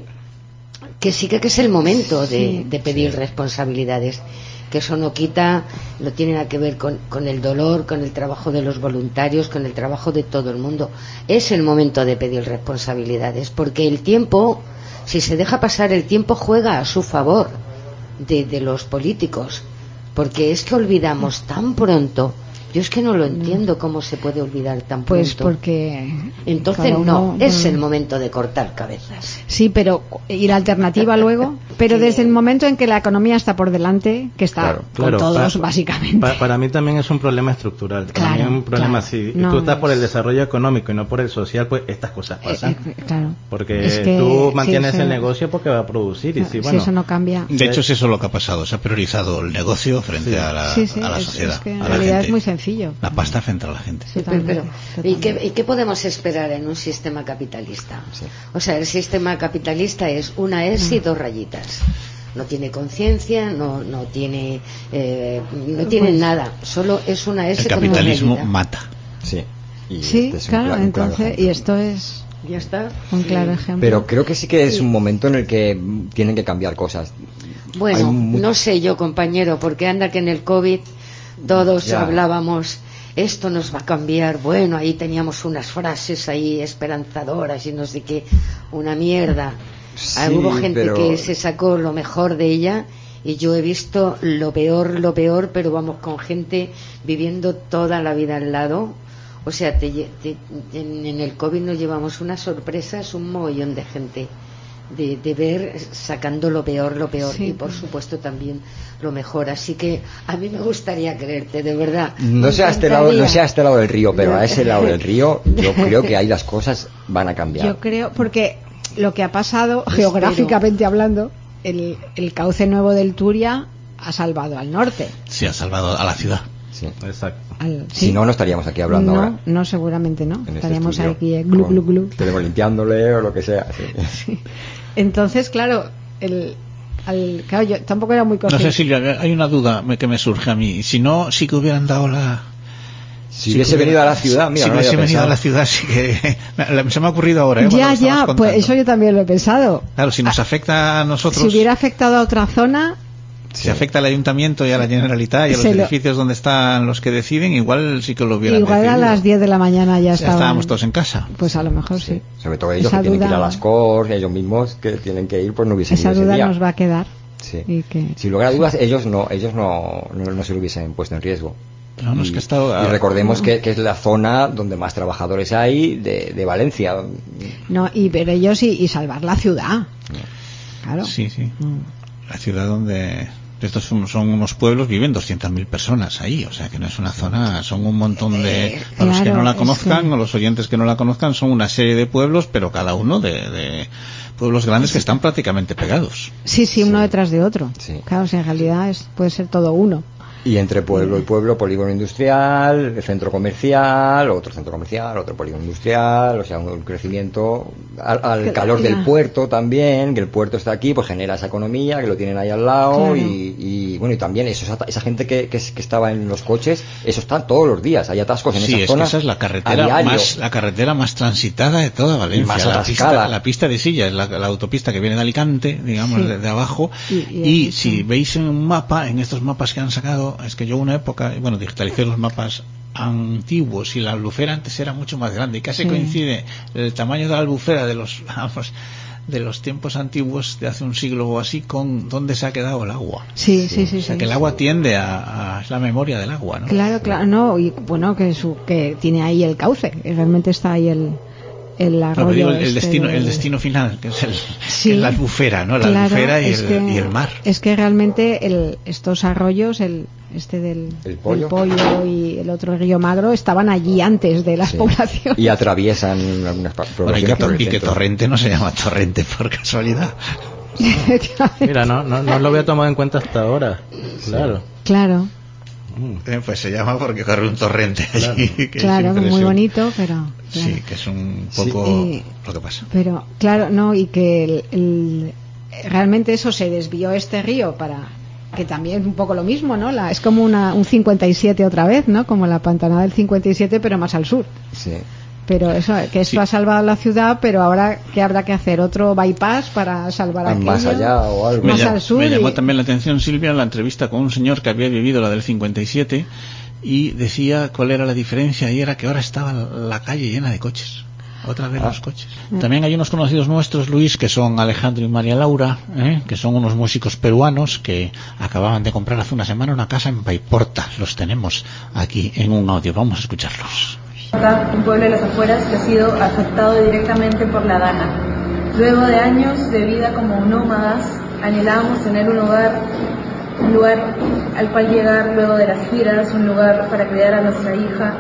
[SPEAKER 4] que sí que, que es el momento de,
[SPEAKER 5] Sí.
[SPEAKER 4] de pedir responsabilidades. Que eso no quita, no tiene nada que ver con, con el dolor, con el trabajo de los voluntarios, con el trabajo de todo el mundo. Es el momento de pedir responsabilidades, porque el tiempo, si se deja pasar el tiempo, juega a su favor de, de los políticos. Porque es que olvidamos tan pronto. Yo es que no lo entiendo cómo se puede olvidar tan pronto.
[SPEAKER 5] Pues porque...
[SPEAKER 4] Entonces
[SPEAKER 5] cada uno-
[SPEAKER 4] no, es
[SPEAKER 5] bueno,
[SPEAKER 4] el momento de cortar cabezas.
[SPEAKER 5] Sí, pero y la alternativa luego, pero
[SPEAKER 4] Que-
[SPEAKER 5] desde el momento en que la economía está por delante, que está
[SPEAKER 1] Claro,
[SPEAKER 5] con
[SPEAKER 3] Claro,
[SPEAKER 5] todos
[SPEAKER 3] pa-
[SPEAKER 5] básicamente.
[SPEAKER 3] pa- para mí también es un problema estructural. Para mí
[SPEAKER 5] Claro,
[SPEAKER 3] es un problema
[SPEAKER 5] claro.
[SPEAKER 3] si
[SPEAKER 5] No
[SPEAKER 3] tú estás por
[SPEAKER 5] es-
[SPEAKER 3] el desarrollo económico y no por el social, pues estas cosas
[SPEAKER 5] Eh,
[SPEAKER 3] pasan.
[SPEAKER 5] eh, claro.
[SPEAKER 3] Porque
[SPEAKER 5] Es que,
[SPEAKER 3] tú
[SPEAKER 5] sí,
[SPEAKER 3] mantienes
[SPEAKER 5] eso-
[SPEAKER 3] el negocio porque va a producir. Y si,
[SPEAKER 5] si
[SPEAKER 3] bueno,
[SPEAKER 5] eso no cambia.
[SPEAKER 2] De hecho, es eso lo que ha pasado. Se ha priorizado el negocio frente
[SPEAKER 3] Sí.
[SPEAKER 2] a la,
[SPEAKER 5] Sí, sí,
[SPEAKER 2] a la
[SPEAKER 5] es-
[SPEAKER 2] sociedad.
[SPEAKER 5] es que en
[SPEAKER 2] a la
[SPEAKER 5] realidad
[SPEAKER 2] gente.
[SPEAKER 5] es muy sencillo.
[SPEAKER 2] La pasta frente a la gente.
[SPEAKER 5] Sí,
[SPEAKER 4] Pero,
[SPEAKER 5] totalmente,
[SPEAKER 4] pero, ¿y,
[SPEAKER 5] totalmente.
[SPEAKER 4] qué, ¿Y qué podemos esperar en un sistema capitalista?
[SPEAKER 1] Sí.
[SPEAKER 4] O sea, el sistema capitalista es una S y dos rayitas. No tiene conciencia, no, no tiene, eh, no tiene
[SPEAKER 5] Pues-
[SPEAKER 4] nada. Solo es una S
[SPEAKER 2] El
[SPEAKER 4] con una
[SPEAKER 2] capitalismo
[SPEAKER 4] rayita.
[SPEAKER 2] mata.
[SPEAKER 1] Sí. Y
[SPEAKER 5] Sí,
[SPEAKER 1] este es un
[SPEAKER 5] claro,
[SPEAKER 1] cla- un claro
[SPEAKER 5] entonces,
[SPEAKER 1] ejemplo.
[SPEAKER 5] y esto es
[SPEAKER 4] Ya está.
[SPEAKER 5] un claro ejemplo.
[SPEAKER 1] Pero creo que sí que es un momento en el que mm, tienen que cambiar cosas. Hay
[SPEAKER 4] Bueno,
[SPEAKER 1] mu-
[SPEAKER 4] no sé yo, compañero, porque anda que en el COVID todos
[SPEAKER 1] Ya.
[SPEAKER 4] hablábamos, esto nos va a cambiar. Bueno, ahí teníamos unas frases ahí esperanzadoras y no sé qué, una mierda.
[SPEAKER 1] Sí,
[SPEAKER 4] Ah, hubo gente
[SPEAKER 1] pero-
[SPEAKER 4] que se sacó lo mejor de ella y yo he visto lo peor, lo peor, pero vamos, con gente viviendo toda la vida al lado. O sea, te lle- te- en, en el COVID nos llevamos unas sorpresas, un mogollón de gente de, de ver sacando lo peor, lo peor
[SPEAKER 5] Sí.
[SPEAKER 4] y por supuesto también lo mejor. Así que a mí me gustaría creerte, de verdad.
[SPEAKER 1] No
[SPEAKER 4] Me
[SPEAKER 1] sé, a este lado, no
[SPEAKER 4] encantaría.
[SPEAKER 1] sé a este lado del río, pero
[SPEAKER 4] No.
[SPEAKER 1] a ese lado del río yo creo que ahí las cosas van a cambiar.
[SPEAKER 5] Yo creo, porque lo que ha pasado, geográficamente hablando, el, el cauce nuevo del Turia ha salvado al norte.
[SPEAKER 2] Sí, ha salvado a la ciudad.
[SPEAKER 1] Sí.
[SPEAKER 3] Exacto.
[SPEAKER 5] Al-
[SPEAKER 1] Si
[SPEAKER 5] ¿sí?
[SPEAKER 1] no, no estaríamos aquí hablando
[SPEAKER 5] no,
[SPEAKER 1] ahora.
[SPEAKER 5] no, seguramente no.
[SPEAKER 1] En este
[SPEAKER 5] Estaríamos
[SPEAKER 1] estudio,
[SPEAKER 5] aquí, eh, glu,
[SPEAKER 1] con-
[SPEAKER 5] glu, glu.
[SPEAKER 1] Estaremos limpiándole o lo que sea. Sí.
[SPEAKER 5] Sí. Entonces, claro, el, al, claro, yo tampoco era muy
[SPEAKER 2] No
[SPEAKER 5] consciente.
[SPEAKER 2] sé, Silvia, hay una duda me- que me surge a mí. Si no, sí que hubieran dado la...
[SPEAKER 1] Si
[SPEAKER 2] sí
[SPEAKER 1] hubiese
[SPEAKER 2] que hubiera-
[SPEAKER 1] venido a la ciudad, mira,
[SPEAKER 2] si
[SPEAKER 1] no lo
[SPEAKER 2] hubiese
[SPEAKER 1] había
[SPEAKER 2] venido a la
[SPEAKER 1] pensado.
[SPEAKER 2] ciudad, sí que... me- Se me ha ocurrido ahora, ¿eh? cuando
[SPEAKER 5] Ya,
[SPEAKER 2] lo estabas
[SPEAKER 5] ya,
[SPEAKER 2] contando.
[SPEAKER 5] pues eso yo también lo he pensado.
[SPEAKER 2] Claro, si nos afecta a nosotros...
[SPEAKER 5] Si hubiera afectado a otra zona,
[SPEAKER 2] Si afecta al ayuntamiento y a la Generalitat y a los
[SPEAKER 5] Se lo-
[SPEAKER 2] edificios donde están los que deciden, igual sí que lo hubieran
[SPEAKER 5] igual a
[SPEAKER 2] decidido.
[SPEAKER 5] las diez de la mañana ya
[SPEAKER 2] Ya
[SPEAKER 5] estaban.
[SPEAKER 2] estábamos todos en casa.
[SPEAKER 5] Pues a lo mejor sí.
[SPEAKER 1] Sobre todo ellos
[SPEAKER 5] Esa
[SPEAKER 1] que tienen que ir a
[SPEAKER 5] duda-
[SPEAKER 1] las Corts, ellos mismos que tienen que ir, pues no hubiesen
[SPEAKER 5] Esa
[SPEAKER 1] ido ese
[SPEAKER 5] duda
[SPEAKER 1] día.
[SPEAKER 5] nos va a quedar.
[SPEAKER 1] Sí.
[SPEAKER 5] Y que...
[SPEAKER 1] Sin lugar a dudas, ellos no, ellos no, no, no se lo hubiesen puesto en riesgo.
[SPEAKER 2] No, no,
[SPEAKER 1] y,
[SPEAKER 2] es que ha estado-
[SPEAKER 1] y recordemos que, que es la zona donde más trabajadores hay de, de Valencia.
[SPEAKER 5] No, y ver ellos y, y salvar la ciudad. Claro.
[SPEAKER 2] Sí, sí.
[SPEAKER 5] Mm.
[SPEAKER 2] La ciudad donde... Estos son, son unos pueblos, viven doscientas mil personas ahí, o sea que no es una zona, son un montón de... Para los que
[SPEAKER 5] claro,
[SPEAKER 2] no la
[SPEAKER 5] es
[SPEAKER 2] conozcan,
[SPEAKER 5] que-
[SPEAKER 2] o los oyentes que no la conozcan, son una serie de pueblos, pero cada uno de, de pueblos grandes que están prácticamente pegados.
[SPEAKER 5] Sí, sí, uno detrás de otro.
[SPEAKER 1] Sí.
[SPEAKER 5] Claro, o sea, en realidad es, puede ser todo uno.
[SPEAKER 1] Y entre pueblo y pueblo, polígono industrial, centro comercial, otro centro comercial, otro polígono industrial, o sea, un crecimiento al, al
[SPEAKER 5] Que-
[SPEAKER 1] calor
[SPEAKER 5] ya.
[SPEAKER 1] del puerto también, que el puerto está aquí, pues genera esa economía, que lo tienen ahí al lado,
[SPEAKER 5] Claro.
[SPEAKER 1] y, y bueno, y también eso, esa, esa gente que, que, que estaba en los coches, eso está todos los días, hay atascos en
[SPEAKER 2] Sí,
[SPEAKER 1] esa
[SPEAKER 2] es
[SPEAKER 1] zona
[SPEAKER 2] que esa es la
[SPEAKER 1] a
[SPEAKER 2] carretera
[SPEAKER 1] diario.
[SPEAKER 2] más la carretera más transitada de toda Valencia.
[SPEAKER 1] Y más
[SPEAKER 2] la,
[SPEAKER 1] atascada.
[SPEAKER 2] pista, la pista de Silla es la, la autopista que viene de Alicante, digamos,
[SPEAKER 5] Sí.
[SPEAKER 2] de, de abajo.
[SPEAKER 5] Y-
[SPEAKER 2] Y,
[SPEAKER 5] y eso,
[SPEAKER 2] si
[SPEAKER 5] sí.
[SPEAKER 2] veis en un mapa, en estos mapas que han sacado, es que yo una época, bueno, digitalicé los mapas antiguos y la albufera antes era mucho más grande y casi
[SPEAKER 5] Sí.
[SPEAKER 2] coincide el tamaño de la albufera de los vamos, de los tiempos antiguos de hace un siglo o así con dónde se ha quedado el agua.
[SPEAKER 5] Sí, sí, sí.
[SPEAKER 2] O sea
[SPEAKER 5] sí.
[SPEAKER 2] que el agua tiende a, a es la memoria del agua, ¿no?
[SPEAKER 5] Claro, claro, no, y bueno, que su, que tiene ahí el cauce, que realmente está ahí el, el
[SPEAKER 2] No, pero
[SPEAKER 5] arroyo.
[SPEAKER 2] digo, el, el
[SPEAKER 5] este
[SPEAKER 2] destino
[SPEAKER 5] del-
[SPEAKER 2] el destino final, que es el,
[SPEAKER 5] Sí.
[SPEAKER 2] que es la albufera, ¿no? La
[SPEAKER 5] Claro,
[SPEAKER 2] albufera y
[SPEAKER 5] es
[SPEAKER 2] el,
[SPEAKER 5] que-
[SPEAKER 2] y el mar.
[SPEAKER 5] Es que realmente el, estos arroyos, el este del,
[SPEAKER 1] El pollo.
[SPEAKER 5] del pollo y el otro río Magro, estaban allí antes de las
[SPEAKER 1] Sí.
[SPEAKER 5] poblaciones.
[SPEAKER 1] Y atraviesan algunas pa-
[SPEAKER 2] Bueno, y que,
[SPEAKER 1] poblaciones por
[SPEAKER 2] Tor-
[SPEAKER 1] el
[SPEAKER 2] y que
[SPEAKER 1] centro.
[SPEAKER 2] Torrente no se llama Torrente por casualidad.
[SPEAKER 3] Mira, no, no, no lo había tomado en cuenta hasta ahora. Claro.
[SPEAKER 5] Claro,
[SPEAKER 3] Mm.
[SPEAKER 2] Eh, pues se llama porque corre un torrente allí. que es
[SPEAKER 5] claro, muy
[SPEAKER 2] impresionante.
[SPEAKER 5] bonito, pero...
[SPEAKER 2] Sí,
[SPEAKER 5] claro.
[SPEAKER 2] que es un
[SPEAKER 1] Sí.
[SPEAKER 2] poco
[SPEAKER 5] Y-
[SPEAKER 2] lo que pasa.
[SPEAKER 5] Pero, claro, no, y que el, el- realmente eso se desvió este río para que también es un poco lo mismo, ¿no? La, es como una, un cincuenta y siete otra vez, ¿no? Como la pantanada del cincuenta y siete, pero más al sur.
[SPEAKER 1] Sí.
[SPEAKER 5] Pero eso, que esto
[SPEAKER 2] Sí.
[SPEAKER 5] ha salvado la ciudad, pero ahora, ¿qué habrá que hacer? ¿Otro bypass para salvar aquello?
[SPEAKER 1] Más allá o algo.
[SPEAKER 5] Más
[SPEAKER 2] me,
[SPEAKER 5] al
[SPEAKER 2] llam-
[SPEAKER 5] sur
[SPEAKER 2] me llamó
[SPEAKER 5] y-
[SPEAKER 2] también la atención, Silvia, la entrevista con un señor que había vivido la del cincuenta y siete y decía cuál era la diferencia y era que ahora estaba la calle llena de coches. Otra vez
[SPEAKER 1] Ah.
[SPEAKER 2] los coches. También hay unos conocidos nuestros, Luis, que son Alejandro y María Laura, ¿eh? que son unos músicos peruanos que acababan de comprar hace una semana una casa en Paiporta. Los tenemos aquí en un audio. Vamos a escucharlos.
[SPEAKER 7] Un pueblo de las afueras que ha sido afectado directamente por la Dana. Luego de años de vida como nómadas, anhelábamos tener un hogar, un lugar al cual llegar luego de las giras, un lugar para criar a nuestra hija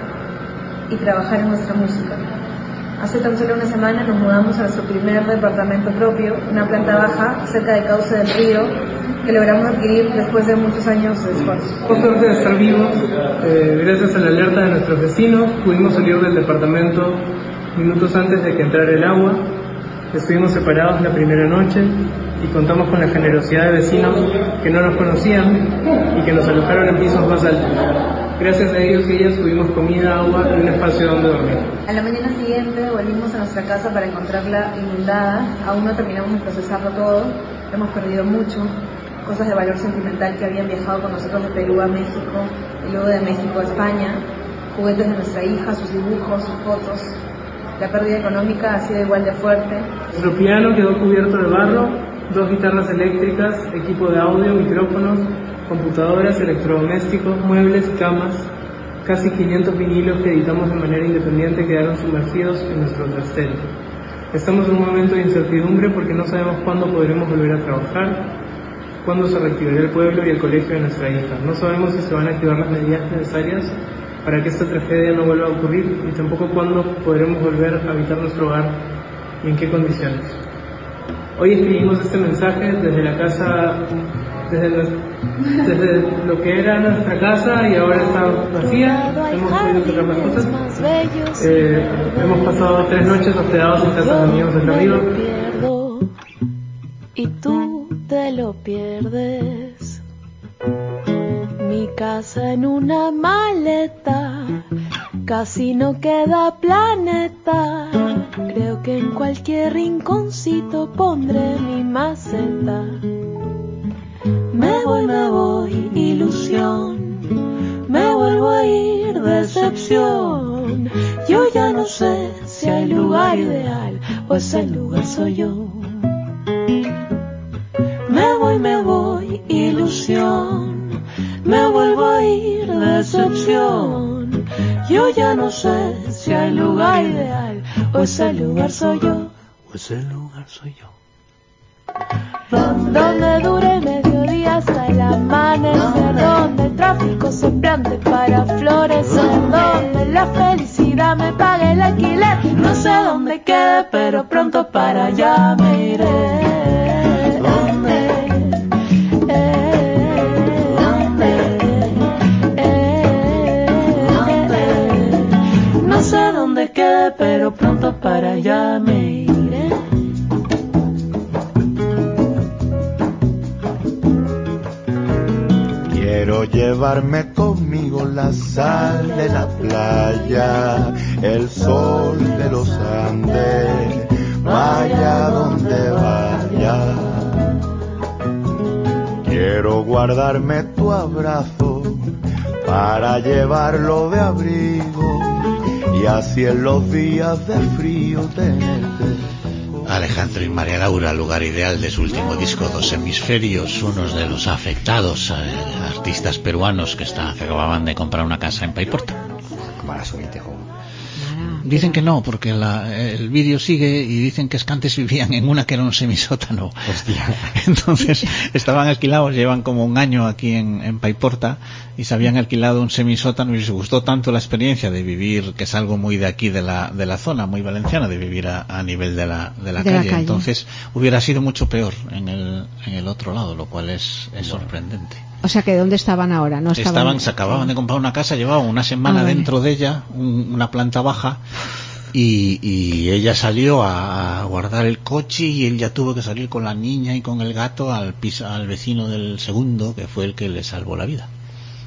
[SPEAKER 7] y trabajar en nuestra música. Hace tan solo una semana nos mudamos a nuestro primer departamento propio, una planta baja cerca del cauce del río, que logramos adquirir después de muchos años de esfuerzo.
[SPEAKER 8] Por suerte de estar vivos, eh, gracias a la alerta de nuestros vecinos, pudimos salir del departamento minutos antes de que entrara el agua. Estuvimos separados la primera noche y contamos con la generosidad de vecinos que no nos conocían y que nos alojaron en pisos más altos. Gracias a ellos y ellas tuvimos comida, agua y un espacio donde dormir.
[SPEAKER 7] A la mañana siguiente volvimos a nuestra casa para encontrarla inundada. Aún no terminamos de procesarlo todo, hemos perdido mucho. Cosas de valor sentimental que habían viajado con nosotros de Perú a México y luego de México a España, juguetes de nuestra hija, sus dibujos, sus fotos. La pérdida económica ha sido igual de fuerte.
[SPEAKER 8] Nuestro piano quedó cubierto de barro, dos guitarras eléctricas, equipo de audio, micrófonos, computadoras, electrodomésticos, muebles y camas. Casi quinientos vinilos que editamos de manera independiente quedaron sumergidos en nuestro trastero. Estamos en un momento de incertidumbre porque no sabemos cuándo podremos volver a trabajar, cuándo se reactivará el pueblo y el colegio de nuestra hija. No sabemos si se van a activar las medidas necesarias para que esta tragedia no vuelva a ocurrir y tampoco cuándo podremos volver a habitar nuestro hogar y en qué condiciones. Hoy escribimos este mensaje desde la casa, desde, desde lo que era nuestra casa y ahora está vacía. Hemos podido tocar las cosas. Eh, hemos pasado tres noches hospedados en casas de amigos de arriba.
[SPEAKER 9] Y tú te lo pierdes. Mi casa en una maleta, casi no queda planeta. Creo que en cualquier rinconcito pondré mi maceta. Me voy, me voy, ilusión. Me vuelvo a ir, decepción. Yo ya no sé si hay lugar ideal o ese lugar soy yo. Me voy, me voy, ilusión. Me vuelvo a ir, decepción. Yo ya no sé si hay lugar ideal o ese lugar soy yo. O ese lugar soy yo. Donde dure el mediodía hasta el amanecer, donde el tráfico sembrante para florecer, donde la felicidad me pague el alquiler. No sé dónde quede, pero pronto para allá me iré. Pero pronto para allá me iré.
[SPEAKER 10] Quiero llevarme conmigo la sal de la playa, el sol de los Andes, vaya donde vaya. Quiero guardarme tu abrazo para llevarlo de abrigo y así en los días de frío tenerte.
[SPEAKER 2] Alejandro y María Laura, lugar ideal de su último disco Dos Hemisferios, unos de los afectados, eh, artistas peruanos que, está, que acababan de comprar una casa en Paiporta.
[SPEAKER 1] Qué mala suerte, jo.
[SPEAKER 2] Dicen que no, porque la, el vídeo sigue y dicen que es que antes vivían en una que era un semisótano.
[SPEAKER 1] Hostia.
[SPEAKER 2] Entonces estaban alquilados, llevan como un año aquí en, en Paiporta y se habían alquilado un semisótano y les gustó tanto la experiencia de vivir, que es algo muy de aquí de la, de la zona, muy valenciana, de vivir a, a nivel de la, de la, de calle. la calle. Entonces hubiera sido mucho peor en el, en el otro lado, lo cual es, es bueno. sorprendente.
[SPEAKER 5] O sea, que ¿dónde estaban ahora? No estaban,
[SPEAKER 2] estaban se acababan de comprar una casa, llevaban una semana ah, vale. dentro de ella, un, una planta baja, y, y ella salió a, a guardar el coche y él ya tuvo que salir con la niña y con el gato al, piso, al vecino del segundo, que fue el que le salvó la vida.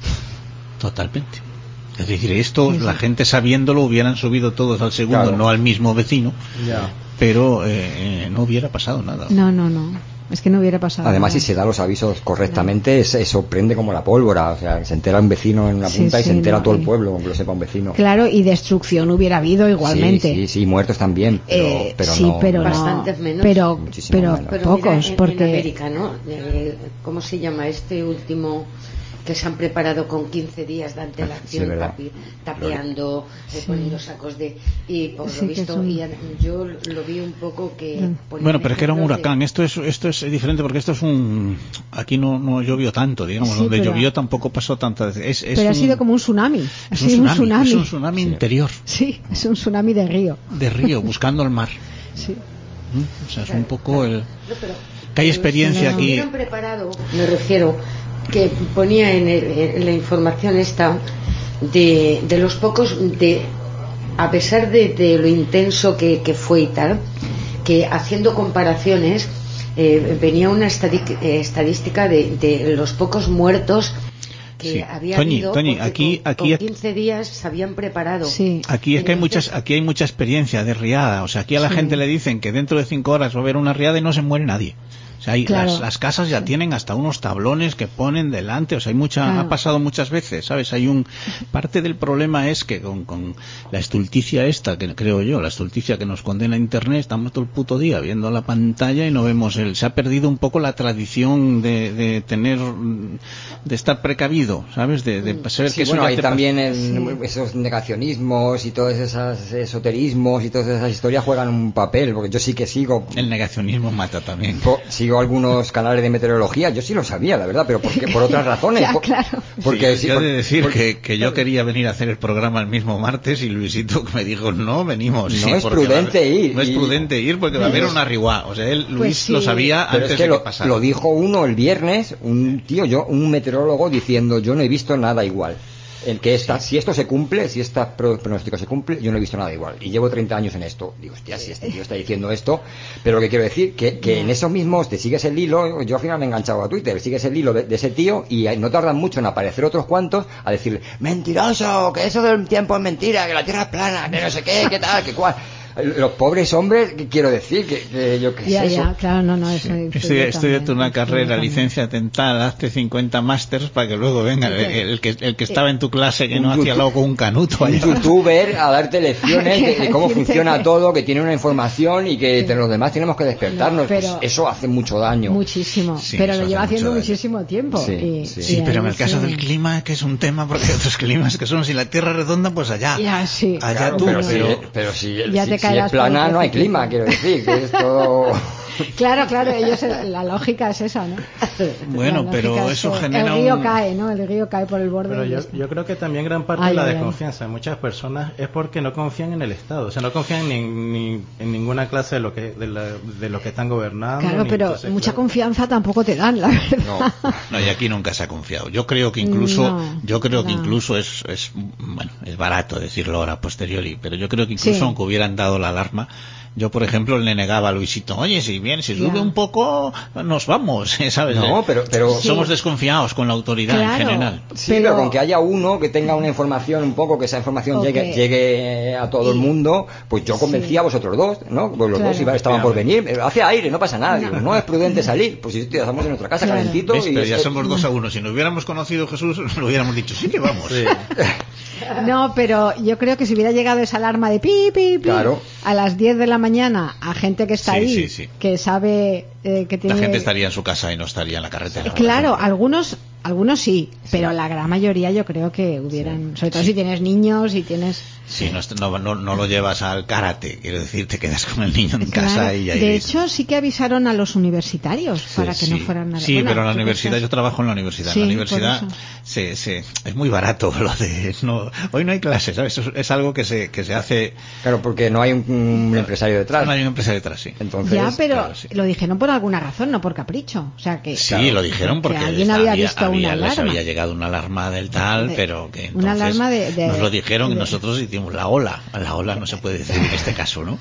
[SPEAKER 2] Totalmente. Es decir, esto, sí, sí. la gente sabiéndolo hubieran subido todos al segundo, claro. no al mismo vecino, ya. pero eh, no hubiera pasado nada.
[SPEAKER 5] No, no, no. Es que no hubiera pasado
[SPEAKER 1] además
[SPEAKER 5] nada.
[SPEAKER 1] Si se da los avisos correctamente, se sorprende como la pólvora, o sea, se entera un vecino en una punta sí, y se entera sí, todo no, el pueblo, aunque lo sepa un vecino.
[SPEAKER 5] Claro, y destrucción hubiera habido igualmente.
[SPEAKER 1] Sí, sí, sí, muertos también, pero,
[SPEAKER 5] eh,
[SPEAKER 1] pero
[SPEAKER 5] sí,
[SPEAKER 1] no,
[SPEAKER 5] pero
[SPEAKER 1] no,
[SPEAKER 4] bastantes menos,
[SPEAKER 5] pero, pero,
[SPEAKER 1] menos.
[SPEAKER 4] pero
[SPEAKER 5] pocos,
[SPEAKER 4] mira, en,
[SPEAKER 5] porque
[SPEAKER 4] en América, ¿no? Eh, ¿Cómo se llama este último que se han preparado con quince días de antelación, sí, tapi, tapeando, sí. eh, poniendo sacos de... Y por sí, lo visto, un... y yo lo vi un poco que...
[SPEAKER 2] Bueno, pero es que era un huracán. De... Esto es esto es diferente porque esto es un... Aquí no, no llovió tanto, digamos. Sí, donde pero... llovió tampoco pasó tanto. Es, es
[SPEAKER 5] pero
[SPEAKER 2] un...
[SPEAKER 5] ha sido como un tsunami. Ha
[SPEAKER 2] es, un tsunami, un tsunami. es un tsunami
[SPEAKER 1] sí.
[SPEAKER 2] interior.
[SPEAKER 5] Sí, es un tsunami de río.
[SPEAKER 2] De río, buscando el mar.
[SPEAKER 5] Sí.
[SPEAKER 2] ¿Mm? O sea, es un poco
[SPEAKER 4] claro.
[SPEAKER 2] el...
[SPEAKER 4] No, pero,
[SPEAKER 2] que hay experiencia
[SPEAKER 4] no,
[SPEAKER 2] aquí.
[SPEAKER 4] Si preparado, me refiero... que ponía en, el, en la información esta de, de los pocos de a pesar de, de lo intenso que, que fue y tal, que haciendo comparaciones eh, venía una estadística de, de los pocos muertos que sí. había
[SPEAKER 2] Toñi,
[SPEAKER 4] habido
[SPEAKER 2] Toñi, aquí,
[SPEAKER 4] con,
[SPEAKER 2] aquí,
[SPEAKER 4] con quince días se habían preparado.
[SPEAKER 5] Sí.
[SPEAKER 2] Aquí es que hay muchas, aquí hay mucha experiencia de riada, o sea, aquí a la sí. gente le dicen que dentro de cinco horas va a haber una riada y no se muere nadie. O sea, hay,
[SPEAKER 5] Claro.
[SPEAKER 2] las, las casas ya tienen hasta unos tablones que ponen delante, o sea, hay mucha,
[SPEAKER 5] Claro.
[SPEAKER 2] ha pasado muchas veces, ¿sabes? Hay un, parte del problema es que con, con la estulticia esta, que creo yo, la estulticia que nos condena a Internet, estamos todo el puto día viendo la pantalla y no vemos el, se ha perdido un poco la tradición de, de tener, de estar precavido, ¿sabes? De, de saber
[SPEAKER 1] Sí,
[SPEAKER 2] que eso
[SPEAKER 1] bueno,
[SPEAKER 2] ya
[SPEAKER 1] hay
[SPEAKER 2] te
[SPEAKER 1] también
[SPEAKER 2] pasa.
[SPEAKER 1] el- esos negacionismos y todos esos esoterismos y todas esas historias juegan un papel, porque yo sí que sigo,
[SPEAKER 2] El negacionismo mata también.
[SPEAKER 1] po- sigo algunos canales de meteorología, yo sí lo sabía, la verdad, pero porque por otras razones.
[SPEAKER 5] Ya,
[SPEAKER 1] por-
[SPEAKER 5] claro.
[SPEAKER 1] Porque
[SPEAKER 2] Sí,
[SPEAKER 1] sí,
[SPEAKER 2] yo he
[SPEAKER 1] por-
[SPEAKER 2] de decir
[SPEAKER 1] por-
[SPEAKER 2] que, que yo quería venir a hacer el programa el mismo martes y Luisito me dijo, no, venimos.
[SPEAKER 1] No
[SPEAKER 2] Sí,
[SPEAKER 1] es
[SPEAKER 2] porque
[SPEAKER 1] prudente
[SPEAKER 2] va a-
[SPEAKER 1] ir,
[SPEAKER 2] No es
[SPEAKER 1] y-
[SPEAKER 2] prudente ir porque va a haber
[SPEAKER 1] Pues-
[SPEAKER 2] una riguá. O sea, él, Luis,
[SPEAKER 5] Pues sí.
[SPEAKER 2] lo sabía
[SPEAKER 1] Pero
[SPEAKER 2] antes
[SPEAKER 1] es que
[SPEAKER 2] de
[SPEAKER 1] lo,
[SPEAKER 2] que pasara.
[SPEAKER 1] lo dijo uno el viernes, un tío, yo, un meteorólogo diciendo, yo no he visto nada igual. El que esta, si esto se cumple, si este pro- pronóstico se cumple, yo no he visto nada igual. Y llevo treinta años en esto. Digo, hostia, si este tío está diciendo esto, pero lo que quiero decir, que, que en esos mismos te sigues el hilo, yo al final me he enganchado a Twitter, sigues el hilo de, de ese tío y no tardan mucho en aparecer otros cuantos a decirle, mentiroso, que eso del tiempo es mentira, que la Tierra es plana, que no sé qué, que tal, que cual. Los pobres hombres, ¿qué quiero decir? Que, que yo qué
[SPEAKER 5] Ya,
[SPEAKER 1] sé eso.
[SPEAKER 5] ya, claro, no, no, eso
[SPEAKER 2] Estudia, estudiate una carrera, licencia dental, hazte cincuenta másters para que luego venga el, el que, el que estaba en tu clase que
[SPEAKER 1] Un
[SPEAKER 2] no hacía
[SPEAKER 1] YouTube-
[SPEAKER 2] loco un canuto
[SPEAKER 1] Un
[SPEAKER 2] allá.
[SPEAKER 1] youtuber a darte lecciones de, de cómo
[SPEAKER 5] Decirte
[SPEAKER 1] funciona
[SPEAKER 5] que-
[SPEAKER 1] todo, que tiene una información y que
[SPEAKER 5] Sí.
[SPEAKER 1] los demás tenemos que despertarnos.
[SPEAKER 5] No, pero-
[SPEAKER 1] Pues eso hace mucho daño.
[SPEAKER 5] Muchísimo,
[SPEAKER 2] Sí,
[SPEAKER 5] pero
[SPEAKER 2] eso
[SPEAKER 5] lo
[SPEAKER 2] hace
[SPEAKER 5] lleva
[SPEAKER 2] mucho
[SPEAKER 5] haciendo
[SPEAKER 2] daño.
[SPEAKER 5] muchísimo tiempo.
[SPEAKER 1] Sí,
[SPEAKER 5] y,
[SPEAKER 1] sí.
[SPEAKER 5] y
[SPEAKER 2] Sí, pero en
[SPEAKER 5] ahí
[SPEAKER 2] el caso
[SPEAKER 5] sí.
[SPEAKER 2] del clima, que es un tema, porque hay otros climas que son, si la Tierra es redonda, pues allá.
[SPEAKER 5] Ya, sí.
[SPEAKER 2] Allá
[SPEAKER 1] Claro,
[SPEAKER 2] tú,
[SPEAKER 1] pero,
[SPEAKER 2] pero...
[SPEAKER 1] si, pero si,
[SPEAKER 5] Ya
[SPEAKER 1] si-
[SPEAKER 5] te
[SPEAKER 1] si
[SPEAKER 5] caerás
[SPEAKER 1] es
[SPEAKER 5] por el
[SPEAKER 1] plana no hay
[SPEAKER 5] precipicio.
[SPEAKER 1] clima, quiero decir, que es todo...
[SPEAKER 5] Claro, claro, ellos, la lógica es esa, ¿no?
[SPEAKER 2] Bueno,
[SPEAKER 5] La
[SPEAKER 2] pero
[SPEAKER 5] lógica es
[SPEAKER 2] eso
[SPEAKER 5] que
[SPEAKER 2] genera
[SPEAKER 5] el río
[SPEAKER 2] un-
[SPEAKER 5] cae, ¿no? El río cae por el borde.
[SPEAKER 3] Pero
[SPEAKER 5] y
[SPEAKER 3] yo,
[SPEAKER 5] ya está.
[SPEAKER 3] yo creo que también gran parte
[SPEAKER 5] Ay,
[SPEAKER 3] de la
[SPEAKER 5] ay, ay.
[SPEAKER 3] desconfianza de muchas personas es porque no confían en el Estado, o sea, no confían ni, ni en ninguna clase de lo que de, la- de lo que están gobernando.
[SPEAKER 5] Claro,
[SPEAKER 3] ni-
[SPEAKER 5] pero
[SPEAKER 3] entonces,
[SPEAKER 5] mucha
[SPEAKER 3] claro.
[SPEAKER 5] confianza tampoco te dan, la verdad.
[SPEAKER 1] No.
[SPEAKER 2] No, y aquí nunca se ha confiado. Yo creo que incluso,
[SPEAKER 5] No,
[SPEAKER 2] yo creo que
[SPEAKER 5] no.
[SPEAKER 2] incluso es, es, bueno, es barato decirlo ahora a posteriori, pero yo creo que incluso
[SPEAKER 5] Sí.
[SPEAKER 2] aunque hubieran dado la alarma, yo por ejemplo le negaba a Luisito, oye, si bien, si sube
[SPEAKER 5] Ya.
[SPEAKER 2] un poco, nos vamos, ¿sabes?
[SPEAKER 1] No, pero- pero-
[SPEAKER 2] somos
[SPEAKER 5] Sí.
[SPEAKER 2] desconfiados con la autoridad
[SPEAKER 5] Claro.
[SPEAKER 2] en general.
[SPEAKER 1] Sí, pero,
[SPEAKER 5] Pero-
[SPEAKER 1] con que haya uno que tenga una información un poco, que esa información
[SPEAKER 5] O
[SPEAKER 1] llegue,
[SPEAKER 5] que-
[SPEAKER 1] llegue a todo el
[SPEAKER 5] Y-
[SPEAKER 1] mundo, pues yo convencí
[SPEAKER 5] Sí.
[SPEAKER 1] a vosotros dos, ¿no? Pues los
[SPEAKER 5] Claro.
[SPEAKER 1] dos iba- estaban por venir, eh, hace aire, no pasa nada,
[SPEAKER 5] No.
[SPEAKER 1] digo, no es prudente salir, pues si tío, estamos en nuestra casa
[SPEAKER 5] Claro.
[SPEAKER 1] calentito
[SPEAKER 2] ¿Ves?
[SPEAKER 1] y
[SPEAKER 2] Pero
[SPEAKER 1] es-
[SPEAKER 2] ya
[SPEAKER 1] eh,
[SPEAKER 2] somos dos a uno. Si no hubiéramos conocido a Jesús, lo hubiéramos dicho, sí que vamos.
[SPEAKER 3] Sí.
[SPEAKER 5] No, pero yo creo que si hubiera llegado esa alarma de pi, pi, pi,
[SPEAKER 1] Claro.
[SPEAKER 5] a las diez de la mañana a gente que está
[SPEAKER 2] Sí,
[SPEAKER 5] ahí,
[SPEAKER 2] sí, sí.
[SPEAKER 5] que sabe eh, que tiene...
[SPEAKER 2] La gente estaría en su casa y no estaría en la carretera. por
[SPEAKER 5] Claro,
[SPEAKER 2] ejemplo.
[SPEAKER 5] algunos algunos sí, pero la gran mayoría yo creo que hubieran, sobre todo si tienes niños y tienes...
[SPEAKER 2] Sí, no, est- no, no, no lo llevas al karate, quiero decir, te quedas con el niño en
[SPEAKER 5] Claro,
[SPEAKER 2] casa y ahí
[SPEAKER 5] de
[SPEAKER 2] ves.
[SPEAKER 5] hecho, sí que avisaron a los universitarios para que
[SPEAKER 2] sí,
[SPEAKER 5] no fueran a
[SPEAKER 2] sí,
[SPEAKER 5] bueno,
[SPEAKER 2] pero en la
[SPEAKER 5] tú que
[SPEAKER 2] universidad,
[SPEAKER 5] estás-
[SPEAKER 2] yo trabajo en la universidad.
[SPEAKER 5] Sí,
[SPEAKER 2] en la
[SPEAKER 5] por
[SPEAKER 2] universidad
[SPEAKER 5] eso.
[SPEAKER 2] se, se, es muy barato lo de. No, hoy no hay clases, ¿sabes? Eso es, es algo que se, que se hace.
[SPEAKER 1] Claro, porque no hay un, un empresario detrás.
[SPEAKER 2] No hay una empresa detrás, sí.
[SPEAKER 1] Entonces,
[SPEAKER 5] Ya, pero
[SPEAKER 2] claro, sí.
[SPEAKER 5] lo dijeron por alguna razón, no por capricho. O sea que...
[SPEAKER 2] Sí, lo dijeron
[SPEAKER 5] que
[SPEAKER 2] porque
[SPEAKER 5] alguien
[SPEAKER 2] les
[SPEAKER 5] había
[SPEAKER 2] había,
[SPEAKER 5] visto
[SPEAKER 2] había-
[SPEAKER 5] una
[SPEAKER 2] les
[SPEAKER 5] alarma.
[SPEAKER 2] había llegado una alarma del tal,
[SPEAKER 5] De-
[SPEAKER 2] pero que entonces
[SPEAKER 5] una alarma de- de-
[SPEAKER 2] nos lo dijeron y
[SPEAKER 5] de-
[SPEAKER 2] nosotros hicimos la ola. La ola no se puede decir en este caso, ¿no?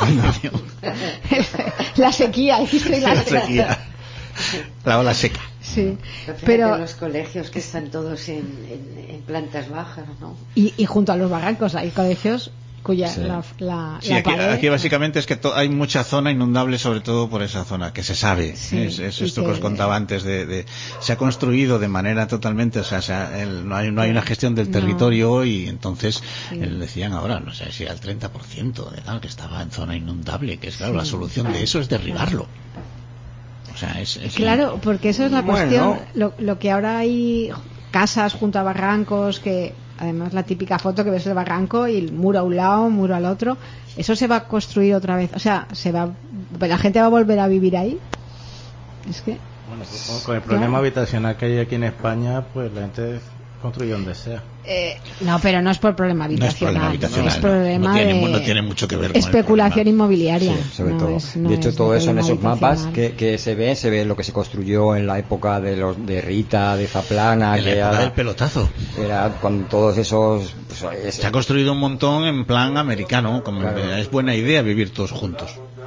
[SPEAKER 5] La sequía, hiciste la
[SPEAKER 2] La sequía. La ola seca.
[SPEAKER 5] Sí,
[SPEAKER 4] Pero,
[SPEAKER 5] pero
[SPEAKER 4] los colegios que están todos en, en- en plantas bajas, ¿no?
[SPEAKER 5] y, y junto a los barrancos hay colegios cuya
[SPEAKER 1] Sí.
[SPEAKER 5] la, la,
[SPEAKER 2] Sí,
[SPEAKER 5] la
[SPEAKER 2] aquí,
[SPEAKER 5] pared-
[SPEAKER 2] aquí básicamente es que to- hay mucha zona inundable, sobre todo por esa zona, que se sabe.
[SPEAKER 5] Sí,
[SPEAKER 2] es, es
[SPEAKER 5] y
[SPEAKER 2] esto
[SPEAKER 5] que-
[SPEAKER 2] que os contaba antes, de, de- se ha construido de manera totalmente, o sea, se ha- el- no, hay, no hay una gestión del
[SPEAKER 5] No.
[SPEAKER 2] territorio y entonces
[SPEAKER 5] Sí.
[SPEAKER 2] eh, decían ahora, no sé si al treinta por ciento de tal, que estaba en zona inundable, que es claro, la
[SPEAKER 5] Sí.
[SPEAKER 2] solución de eso es derribarlo. O sea, es, es-
[SPEAKER 5] Claro, porque eso es la
[SPEAKER 1] Bueno.
[SPEAKER 5] cuestión. Lo, lo que ahora hay casas junto a barrancos, que además la típica foto que ves el barranco y el muro a un lado, muro al otro, eso se va a construir otra vez. O sea, se va, la gente va a volver a vivir ahí. Es que
[SPEAKER 3] Bueno, supongo que con el problema
[SPEAKER 5] Ya.
[SPEAKER 3] habitacional que hay aquí en España, pues la gente construye donde sea.
[SPEAKER 5] eh, no, pero no es por problema
[SPEAKER 2] no es
[SPEAKER 5] habitacional.
[SPEAKER 2] problema habitacional.
[SPEAKER 5] es
[SPEAKER 2] no.
[SPEAKER 5] problema
[SPEAKER 2] No tiene,
[SPEAKER 5] de
[SPEAKER 2] no tiene mucho que ver con el
[SPEAKER 5] especulación
[SPEAKER 2] problema.
[SPEAKER 5] inmobiliaria.
[SPEAKER 1] Sí, sobre
[SPEAKER 5] no
[SPEAKER 1] todo.
[SPEAKER 5] es- no
[SPEAKER 1] de hecho,
[SPEAKER 5] es
[SPEAKER 1] todo
[SPEAKER 5] de
[SPEAKER 1] eso en
[SPEAKER 5] problema
[SPEAKER 1] esos mapas
[SPEAKER 5] habitacional.
[SPEAKER 1] que, que se ve, se ve lo que se construyó en la época de los de Rita, de Zaplana,
[SPEAKER 2] En la
[SPEAKER 1] que
[SPEAKER 2] época
[SPEAKER 1] era,
[SPEAKER 2] del pelotazo.
[SPEAKER 1] era con todos esos... pues, es-
[SPEAKER 2] Se ha construido un montón en plan americano, como
[SPEAKER 1] Claro.
[SPEAKER 2] es buena idea vivir todos juntos.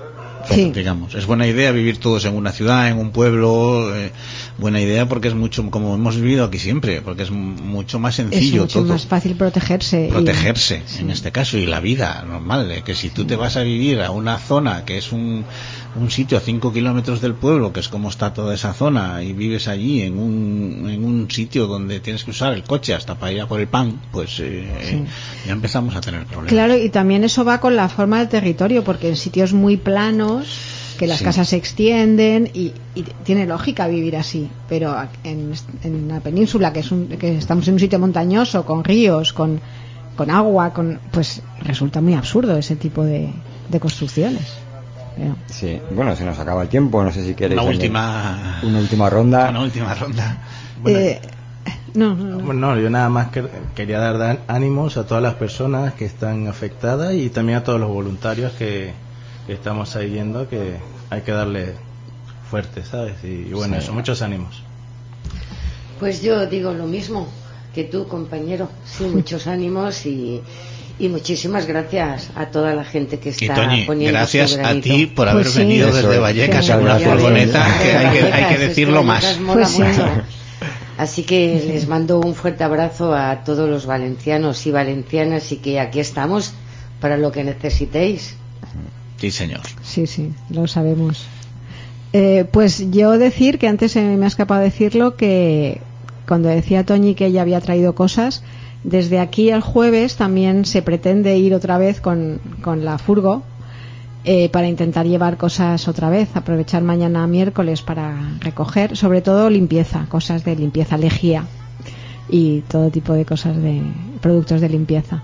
[SPEAKER 5] Sí.
[SPEAKER 2] digamos. Es buena idea vivir todos en una ciudad, en un pueblo, eh, buena idea porque es mucho, como hemos vivido aquí siempre, porque es mucho más sencillo
[SPEAKER 5] es mucho
[SPEAKER 2] todo.
[SPEAKER 5] más fácil protegerse.
[SPEAKER 2] Protegerse,
[SPEAKER 5] y,
[SPEAKER 2] en
[SPEAKER 5] sí.
[SPEAKER 2] este caso, y la vida normal, eh, que si tú te vas a vivir a una zona que es un, un sitio a cinco kilómetros del pueblo, que es como está toda esa zona, y vives allí en un, en un sitio donde tienes que usar el coche hasta para ir a por el pan, pues eh, sí. ya empezamos a tener problemas.
[SPEAKER 5] Claro, y también eso va con la forma del territorio, porque en sitios muy planos, que las sí. casas se extienden y, y tiene lógica vivir así, pero en, en la península, que es un, que estamos en un sitio montañoso, con ríos, con, con agua, con, pues resulta muy absurdo ese tipo de, de construcciones. Pero...
[SPEAKER 1] Sí, bueno, se nos acaba el tiempo, no sé si queréis
[SPEAKER 2] una última
[SPEAKER 1] una última ronda.
[SPEAKER 2] Una última ronda.
[SPEAKER 3] Bueno,
[SPEAKER 5] eh, no, no, no.
[SPEAKER 3] Bueno, yo nada más que quería dar ánimos a todas las personas que están afectadas y también a todos los voluntarios que, que estamos ahí viendo, que hay que darle fuerte, ¿sabes? Y, y bueno, sí. eso, muchos ánimos.
[SPEAKER 4] Pues yo digo lo mismo que tú, compañero. Sí, muchos ánimos y, y muchísimas gracias a toda la gente que está
[SPEAKER 2] y Toñi,
[SPEAKER 4] poniendo
[SPEAKER 2] gracias
[SPEAKER 4] su
[SPEAKER 2] a ti por haber
[SPEAKER 5] pues
[SPEAKER 2] venido
[SPEAKER 5] sí,
[SPEAKER 2] desde Vallecas en una furgoneta, que hay que, hay que decirlo más.
[SPEAKER 4] Pues sí. Así que les mando un fuerte abrazo a todos los valencianos y valencianas y que aquí estamos para lo que necesitéis.
[SPEAKER 2] Sí, señor.
[SPEAKER 5] Sí, sí, lo sabemos. Eh, pues yo decir que antes me ha escapado decirlo, que cuando decía Toñi que ella había traído cosas, desde aquí al jueves también se pretende ir otra vez con, con la furgo eh, para intentar llevar cosas otra vez, aprovechar mañana miércoles para recoger, sobre todo limpieza, cosas de limpieza, lejía y todo tipo de cosas de productos de limpieza.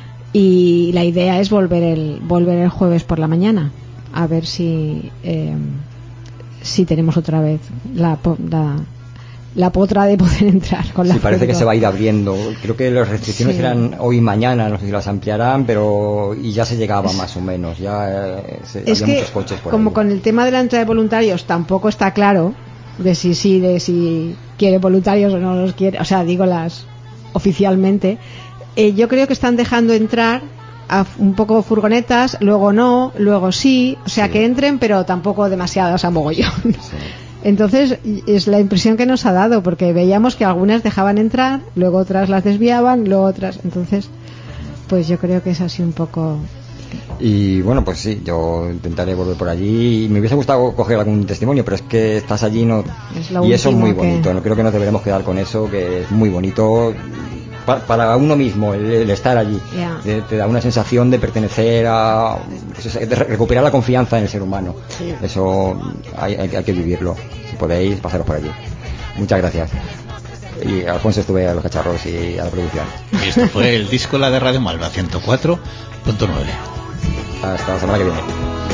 [SPEAKER 5] Y la idea es volver el volver el jueves por la mañana a ver si eh, si tenemos otra vez la, la la potra de poder entrar con la
[SPEAKER 1] sí, parece
[SPEAKER 5] furgo.
[SPEAKER 1] Que se va a ir abriendo. Creo que las restricciones sí. eran hoy y mañana, no sé si las ampliarán, pero y ya se llegaba más o menos. Ya eh, se,
[SPEAKER 5] es
[SPEAKER 1] había
[SPEAKER 5] que
[SPEAKER 1] muchos coches por
[SPEAKER 5] como
[SPEAKER 1] ahí.
[SPEAKER 5] Con el tema de la entrada de voluntarios tampoco está claro de si sí, de si quiere voluntarios o no los quiere, o sea, digo las oficialmente. Eh, yo creo que están dejando entrar a un poco furgonetas, luego no, luego sí, o sea sí. que entren, pero tampoco demasiadas a mogollón. Sí. Entonces es la impresión que nos ha dado, porque veíamos que algunas dejaban entrar, luego otras las desviaban, luego otras, entonces pues yo creo que es así un poco.
[SPEAKER 1] Y bueno, pues sí, yo intentaré volver por allí y me hubiese gustado coger algún testimonio, pero es que estás allí no
[SPEAKER 5] es
[SPEAKER 1] y eso es muy
[SPEAKER 5] que...
[SPEAKER 1] bonito, no creo que nos deberemos quedar con eso, que es muy bonito para, para uno mismo el, el estar allí.
[SPEAKER 5] Yeah.
[SPEAKER 1] Te, te da una sensación de pertenecer a, pues, de recuperar la confianza en el ser humano.
[SPEAKER 4] Sí.
[SPEAKER 1] Eso hay, hay, hay que vivirlo. Si podéis, pasaros por allí. Muchas gracias. Y Alfonso estuve a los cacharros y a la producción.
[SPEAKER 2] Y esto fue el disco La de Radio Malva ciento cuatro punto nueve.
[SPEAKER 1] Hasta la semana que viene.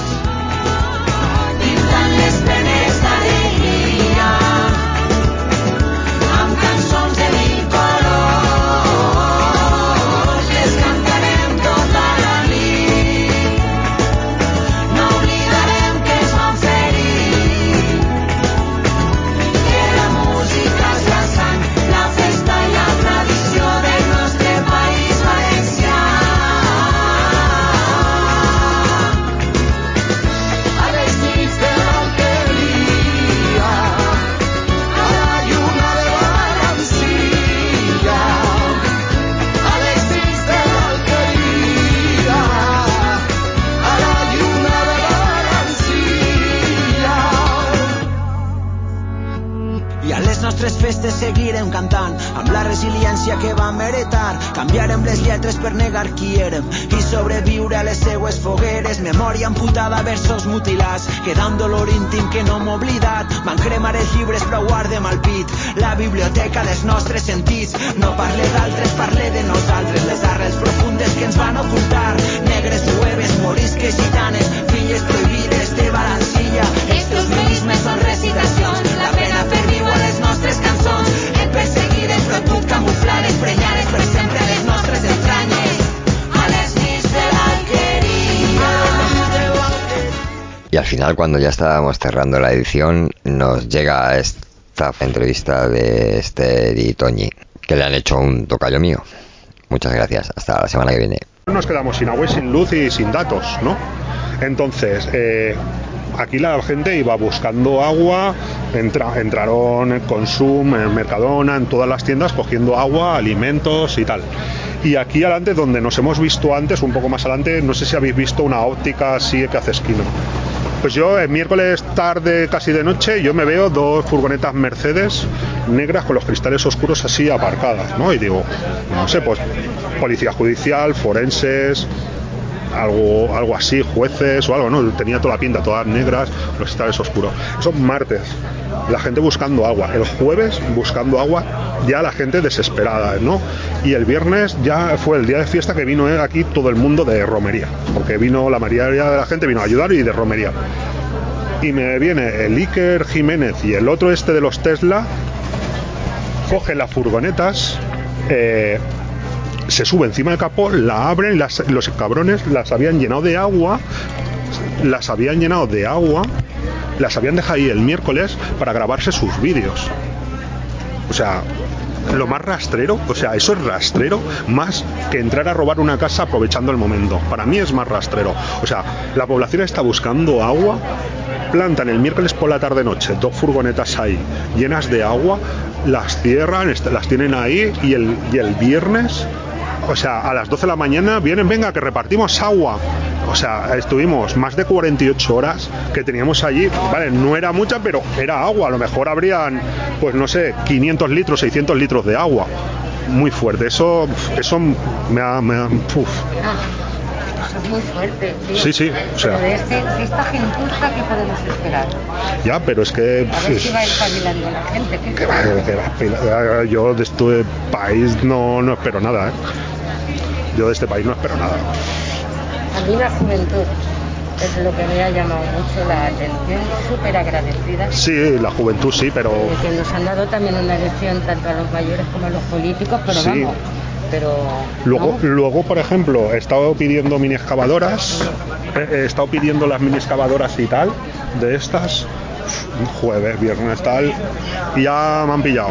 [SPEAKER 11] Seguirem cantant amb la resiliència que vam heretar, canviarem les lletres per negar qui érem i sobreviure a les seues fogueres, memòria amputada, versos mutilats, queda un dolor íntim que no hem oblidat, van cremar els llibres però guardem al pit la biblioteca dels nostres sentits, no parle d'altres, parle de nosaltres, les arrels profundes que ens van ocultar, negres jueves, morisques gitanes, filles prohibides de Balancilla, estos milismes són recitacions, la pena per viu a les nostres cançons, el perseguides però tot camuflades, prenyades per sempre les nostres entranyes, a les nits de l'alqueria.
[SPEAKER 12] Y al final, cuando ya estábamos cerrando la edición, nos llega esta entrevista de Esther y Toñi, que le han hecho un tocayo mío. Muchas gracias, hasta la semana que viene.
[SPEAKER 13] Nos quedamos sin agua y sin luz y sin datos, ¿no? Entonces, eh, aquí la gente iba buscando agua, entra, entraron en Consum, en Mercadona, en todas las tiendas cogiendo agua, alimentos y tal. Y aquí adelante, donde nos hemos visto antes, un poco más adelante, no sé si habéis visto una óptica así que hace esquina. Pues yo, el miércoles tarde, casi de noche, yo me veo dos furgonetas Mercedes negras con los cristales oscuros así aparcadas, ¿no? Y digo, no sé, pues policía judicial, forenses, algo algo así, jueces o algo, ¿no? Tenía toda la pinta, todas negras, los cristales oscuros. Eso martes, la gente buscando agua. El jueves, buscando agua, ya la gente desesperada, ¿no? Y el viernes ya fue el día de fiesta que vino aquí todo el mundo de romería, porque vino la mayoría de la gente vino a ayudar y de romería. Y me viene el Iker Jiménez y el otro este de los Tesla, cogen las furgonetas, eh, se sube encima del capó, la abren, las, los cabrones las habían llenado de agua, las habían llenado de agua, las habían dejado ahí el miércoles para grabarse sus vídeos. O sea, lo más rastrero, o sea, eso es rastrero más que entrar a robar una casa aprovechando el momento. Para mí es más rastrero. O sea, la población está buscando agua, plantan el miércoles por la tarde-noche dos furgonetas ahí llenas de agua, las cierran, las tienen ahí y el, y el viernes, o sea, a las doce de la mañana vienen, venga, que repartimos agua. O sea, estuvimos más de cuarenta y ocho horas que teníamos allí, vale, no era mucha, pero era agua. A lo mejor habrían, pues no sé, quinientos litros, seiscientos litros de agua. Muy fuerte, eso eso me ha... Me ha uf.
[SPEAKER 4] Eso es muy fuerte, tío.
[SPEAKER 13] Sí, sí, o sea...
[SPEAKER 4] Pero de, este, de esta gentuza, ¿qué podemos esperar?
[SPEAKER 13] Ya, pero es que...
[SPEAKER 4] A ver si va espabilando la gente. ¿Qué?
[SPEAKER 13] Que va, que va espabilando. Yo de este país no, no espero nada, ¿eh? Yo de este país no espero nada.
[SPEAKER 4] A mí la juventud es lo que me ha llamado mucho la atención, súper agradecida.
[SPEAKER 13] Sí, la juventud sí, pero...
[SPEAKER 4] Eh, que nos han dado también una lección tanto a los mayores como a los políticos, pero
[SPEAKER 13] sí.
[SPEAKER 4] vamos... Pero
[SPEAKER 13] luego,
[SPEAKER 4] ¿no?
[SPEAKER 13] luego, por ejemplo, he estado pidiendo mini excavadoras, he, he estado pidiendo las mini excavadoras y tal, de estas, jueves, viernes, tal, y ya me han pillado.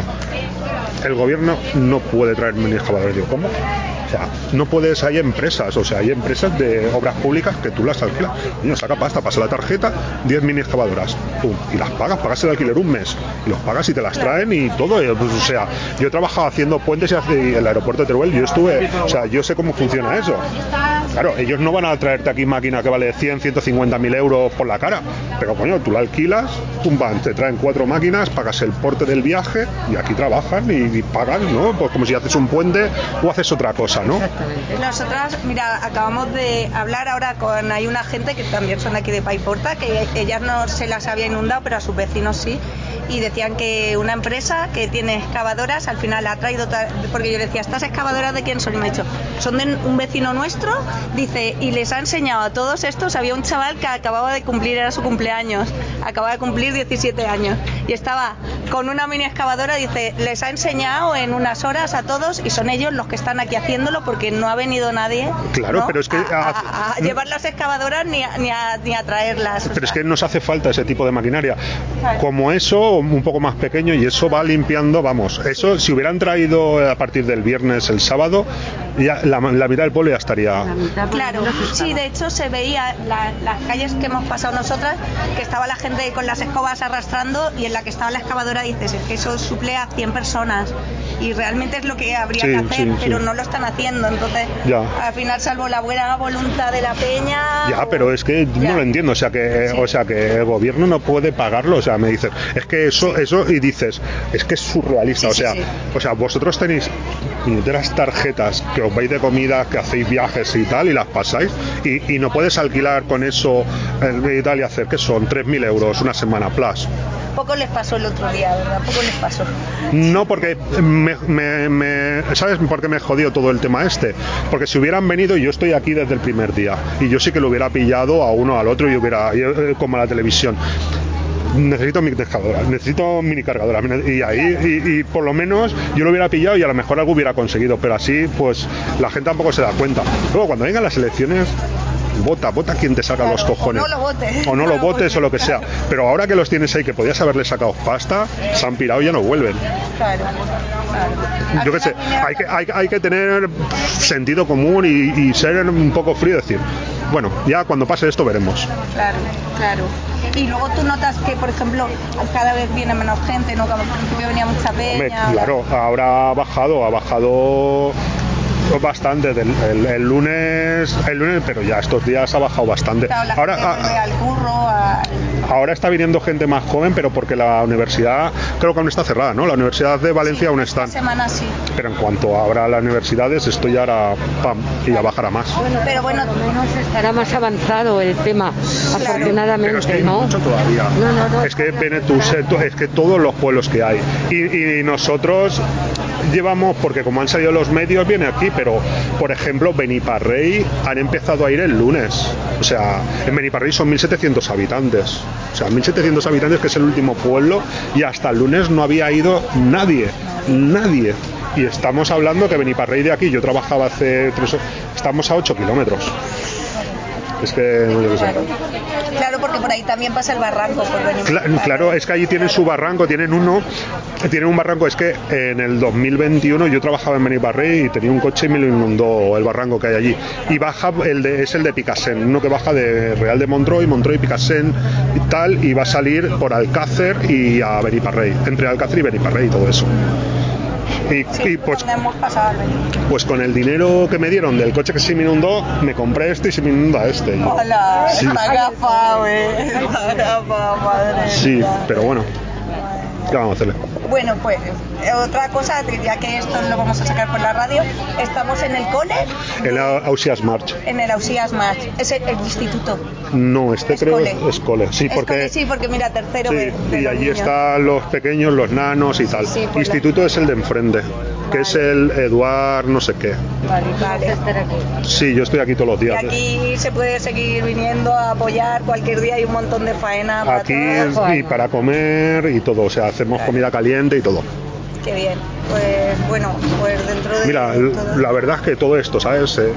[SPEAKER 13] El gobierno no puede traer mini excavadoras. Digo, ¿cómo? O sea, no puedes, hay empresas, o sea, hay empresas de obras públicas que tú las alquilas. Niño, saca pasta, pasa la tarjeta, diez mini excavadoras, pum, y las pagas, pagas el alquiler un mes, y los pagas y te las traen y todo. Pues, o sea, yo he trabajado haciendo puentes y en el aeropuerto de Teruel, yo estuve, o sea, yo sé cómo funciona eso. Claro, ellos no van a traerte aquí máquina que vale cien, ciento cincuenta mil euros por la cara, pero coño, tú la alquilas, pum, van, te traen cuatro máquinas, pagas el porte del viaje y aquí trabajan y, y pagan, ¿no? Pues como si haces un puente o haces otra cosa, ¿no?
[SPEAKER 14] Exactamente. Nosotras, mira, acabamos de hablar ahora con, hay una gente que también son de aquí de Paiporta, que ellas no se las había inundado, pero a sus vecinos sí, y decían que una empresa que tiene excavadoras al final ha traído, porque yo decía, ¿estas excavadoras de quién son? Y me ha dicho, son de un vecino nuestro, dice, y les ha enseñado a todos estos, había un chaval que acababa de cumplir, era su cumpleaños, acababa de cumplir diecisiete años, y estaba con una mini excavadora, dice, les ha enseñado en unas horas a todos, y son ellos los que están aquí haciéndolo, porque no ha venido nadie,
[SPEAKER 13] claro,
[SPEAKER 14] ¿no?
[SPEAKER 13] pero es que
[SPEAKER 14] a, a, a llevar las excavadoras ni a, ni a, ni a traerlas.
[SPEAKER 13] Pero es que nos hace falta ese tipo de maquinaria, como eso, un poco más pequeño, y eso va limpiando, vamos, eso si hubieran traído a partir del viernes, el sábado, ya la, la mitad del pueblo ya estaría.
[SPEAKER 14] Claro, sí, de hecho se veía la, las calles que hemos pasado nosotras, que estaba la gente con las escobas arrastrando, y en la que estaba la excavadora dices, es que eso suple a cien personas, y realmente es lo que habría sí, que hacer, sí, pero sí. no lo están haciendo, entonces ya. Al final, salvo la buena voluntad de la peña.
[SPEAKER 13] Ya, o... pero es que ya. no lo entiendo, o sea que, sí. o sea que el gobierno no puede pagarlo, o sea, me dices, es que eso, sí. eso y dices, es que es surrealista, sí, o sea, sí, sí. o sea, vosotros tenéis las tarjetas que os vais de comida, que hacéis viajes y tal, y las pasáis, y, y no puedes alquilar con eso y tal y hacer, que son tres mil euros una semana, plus.
[SPEAKER 14] Poco les pasó el otro día, ¿verdad? Poco les pasó.
[SPEAKER 13] No, porque me, me, me, ¿sabes por qué me jodió todo el tema este? Porque si hubieran venido, yo estoy aquí desde el primer día, y yo sí que lo hubiera pillado a uno al otro y hubiera, como a la televisión. Necesito mini cargadora, necesito mini cargadora, y ahí, y, y por lo menos yo lo hubiera pillado y a lo mejor algo hubiera conseguido, pero así, pues la gente tampoco se da cuenta. Luego, cuando vengan las elecciones, vota, vota quien te saca claro, los cojones.
[SPEAKER 14] O no lo votes.
[SPEAKER 13] O no, no lo votes o lo que sea. Pero ahora que los tienes ahí, que podías haberle sacado pasta, se han pirado y ya no vuelven.
[SPEAKER 14] Claro, claro.
[SPEAKER 13] Yo qué sé, hay que, hay, hay que tener sentido común y, y ser un poco frío, decir, bueno, ya cuando pase esto veremos.
[SPEAKER 14] Claro, claro. Y luego tú notas que, por ejemplo, cada vez viene menos gente, ¿no? Como al principio venía mucha peña.
[SPEAKER 13] Hombre, claro, ahora ha bajado, ha bajado bastante. El, el, el lunes, el lunes, pero ya estos días ha bajado bastante.
[SPEAKER 14] Claro, la
[SPEAKER 13] ahora,
[SPEAKER 14] gente vuelve al curro, a...
[SPEAKER 13] ahora está viniendo gente más joven, pero porque la universidad creo que aún está cerrada, ¿no? La Universidad de Valencia
[SPEAKER 14] sí,
[SPEAKER 13] aún está.
[SPEAKER 14] Esta semana sí.
[SPEAKER 13] Pero en cuanto abra las universidades, esto ya hará pam y ya bajará más.
[SPEAKER 4] Bueno, pero bueno, al menos estará más avanzado el tema, claro. Afortunadamente,
[SPEAKER 13] pero es que hay
[SPEAKER 4] ¿no?
[SPEAKER 13] mucho todavía.
[SPEAKER 4] No, no, no.
[SPEAKER 13] Es que Benetús, es que todos los pueblos que hay. Y, y nosotros llevamos, porque como han salido los medios, viene aquí, pero por ejemplo, Beniparrey han empezado a ir el lunes. O sea, en Beniparrey son mil setecientos habitantes. O sea, mil setecientos habitantes, que es el último pueblo, y hasta el lunes no había ido nadie. Nadie. Y estamos hablando que Beniparrey de aquí, yo trabajaba hace tres, estamos a ocho kilómetros. Es que no yo sé.
[SPEAKER 14] Claro, porque por ahí también pasa el barranco por
[SPEAKER 13] Claro, claro, es que allí tienen su barranco, tienen uno, tienen un barranco. Es que en el dos mil veintiuno yo trabajaba en Beniparrey y tenía un coche y me lo inundó el barranco que hay allí. Y baja, el de, es el de Picassent, uno que baja de Real de Montroi, Montroi, Picassent y tal, y va a salir por Alcácer y a Beniparrey, entre Alcácer y Beniparrey y todo eso. Y,
[SPEAKER 14] sí,
[SPEAKER 13] y pues,
[SPEAKER 14] pasado,
[SPEAKER 13] pues con el dinero que me dieron del coche que se me inundó, me compré este y se me inunda este.
[SPEAKER 14] Hola,
[SPEAKER 13] sí.
[SPEAKER 14] Está gafado, eh. Está gafado, madre.
[SPEAKER 13] Sí, pero bueno, ¿qué vamos a hacerle?
[SPEAKER 14] Bueno, pues otra cosa, ya que esto lo vamos a sacar por la radio, estamos en el cole.
[SPEAKER 13] En la Ausias March.
[SPEAKER 14] En el Ausias March, es el, el instituto.
[SPEAKER 13] No, este
[SPEAKER 14] es
[SPEAKER 13] creo
[SPEAKER 14] cole.
[SPEAKER 13] es cole, sí,
[SPEAKER 14] es
[SPEAKER 13] porque
[SPEAKER 14] cole, sí, porque mira, tercero.
[SPEAKER 13] Sí,
[SPEAKER 14] de, de
[SPEAKER 13] y allí
[SPEAKER 14] niños.
[SPEAKER 13] están los pequeños, los nanos y tal.
[SPEAKER 14] Sí, pues
[SPEAKER 13] instituto
[SPEAKER 14] la...
[SPEAKER 13] es el de enfrente, que
[SPEAKER 14] vale.
[SPEAKER 13] es el Eduard no sé qué.
[SPEAKER 14] Vale, vale. Estar aquí.
[SPEAKER 13] Sí, yo estoy aquí todos los días.
[SPEAKER 14] Y aquí se puede seguir viniendo a apoyar, cualquier día hay un montón de faena. Para
[SPEAKER 13] aquí
[SPEAKER 14] todo.
[SPEAKER 13] Y para comer y todo, o sea, hacemos
[SPEAKER 14] vale.
[SPEAKER 13] comida caliente y todo.
[SPEAKER 14] Qué bien, pues bueno, pues dentro de...
[SPEAKER 13] Mira,
[SPEAKER 14] todo...
[SPEAKER 13] la verdad es que todo esto, ¿sabes? Se,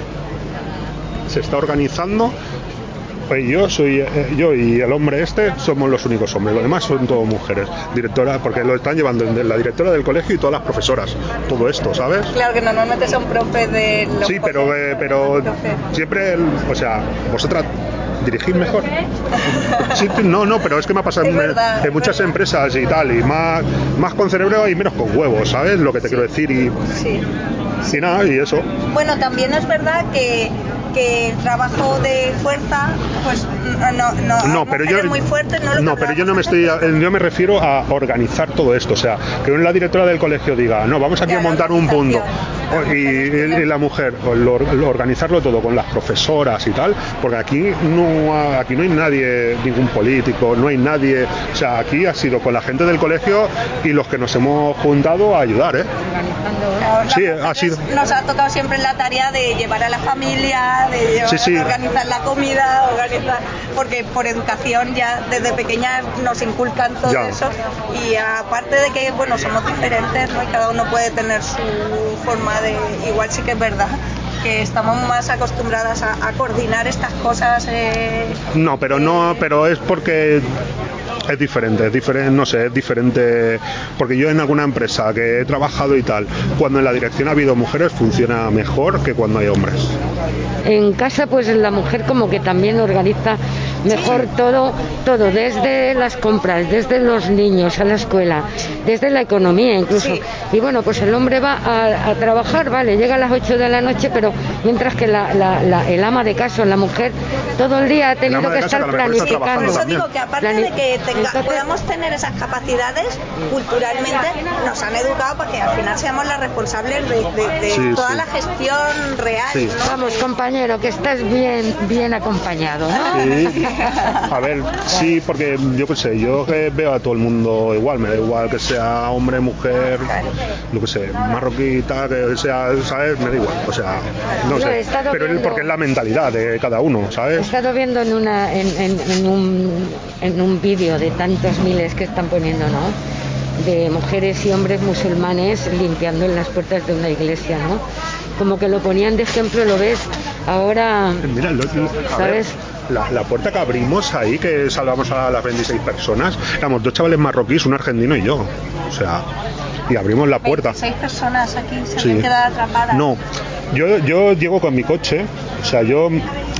[SPEAKER 13] se está organizando. Pues yo soy eh, yo y el hombre este somos los únicos hombres, los demás son todos mujeres. Directora, porque lo están llevando la directora del colegio y todas las profesoras. Todo esto, ¿sabes?
[SPEAKER 14] Claro que normalmente son profes de los
[SPEAKER 13] Sí, pero eh, pero siempre, el, o sea, vosotras dirigir mejor. Sí, no, no, pero es que me ha pasado en,
[SPEAKER 14] verdad,
[SPEAKER 13] en muchas
[SPEAKER 14] verdad.
[SPEAKER 13] empresas y tal, y más, más con cerebro y menos con huevos, ¿sabes? Lo que te
[SPEAKER 14] sí.
[SPEAKER 13] quiero decir. Y,
[SPEAKER 14] sí.
[SPEAKER 13] y nada, y eso.
[SPEAKER 14] Bueno, también es verdad que que el trabajo de fuerza pues no no,
[SPEAKER 13] no pero yo
[SPEAKER 14] muy fuerte, no,
[SPEAKER 13] no pero yo no me estoy yo me refiero a organizar todo esto, o sea, que la directora del colegio diga no, vamos aquí a montar un punto y, y la mujer lo, lo, organizarlo todo con las profesoras y tal, porque aquí no aquí no hay nadie, ningún político, no hay nadie, o sea, aquí ha sido con la gente del colegio y los que nos hemos juntado a ayudar, ¿eh?
[SPEAKER 14] Organizando.
[SPEAKER 13] Sí, ha sido.
[SPEAKER 14] Nos ha tocado siempre la tarea de llevar a la familia, de, llevar,
[SPEAKER 13] sí, sí.
[SPEAKER 14] de organizar la comida, organizar, porque por educación ya desde pequeñas nos inculcan todo
[SPEAKER 13] ya.
[SPEAKER 14] eso, y aparte de que bueno, somos diferentes, ¿no? Y cada uno puede tener su forma de, igual sí que es verdad que estamos más acostumbradas a, a coordinar estas cosas. Eh,
[SPEAKER 13] no, pero
[SPEAKER 14] eh,
[SPEAKER 13] no, pero es porque es diferente, es diferente, no sé, es diferente, porque yo en alguna empresa que he trabajado y tal, cuando en la dirección ha habido mujeres funciona mejor que cuando hay hombres.
[SPEAKER 4] En casa pues la mujer como que también organiza mejor sí. todo, todo, desde las compras, desde los niños a la escuela, desde la economía incluso. Sí. Y bueno, pues el hombre va a, a trabajar, vale, llega a las ocho de la noche, pero mientras que la, la, la, el ama de casa, la mujer, todo el día ha tenido que estar planificando.
[SPEAKER 14] Por eso digo que aparte Plani- de que tenga, Entonces, podamos tener esas capacidades, culturalmente nos han educado para que al final seamos las responsables de, de, de
[SPEAKER 13] sí,
[SPEAKER 14] toda
[SPEAKER 13] sí.
[SPEAKER 14] la gestión real. Sí.
[SPEAKER 4] ¿no? Vamos, compañero, que estás bien, bien acompañado, ¿no?
[SPEAKER 13] Sí. A ver, sí, porque yo qué sé, yo veo a todo el mundo igual, me da igual que sea hombre, mujer, lo que sé, marroquí, tal, que sea, ¿sabes? Me da igual, o sea, no, no sé, pero viendo, porque es la mentalidad de cada uno, ¿sabes?
[SPEAKER 4] He estado viendo en una en, en, en un en un vídeo de tantos miles que están poniendo, ¿no? De mujeres y hombres musulmanes limpiando en las puertas de una iglesia, ¿no? Como que lo ponían de ejemplo, lo ves ahora,
[SPEAKER 13] mira, lo, lo, ¿sabes? Ver. La, la puerta que abrimos ahí, que salvamos a las veintiséis personas, éramos dos chavales marroquíes, un argentino y yo. O sea, y abrimos la puerta.
[SPEAKER 14] veintiséis personas aquí, se sí. quedan atrapadas.
[SPEAKER 13] No, yo, yo llego con mi coche, o sea, yo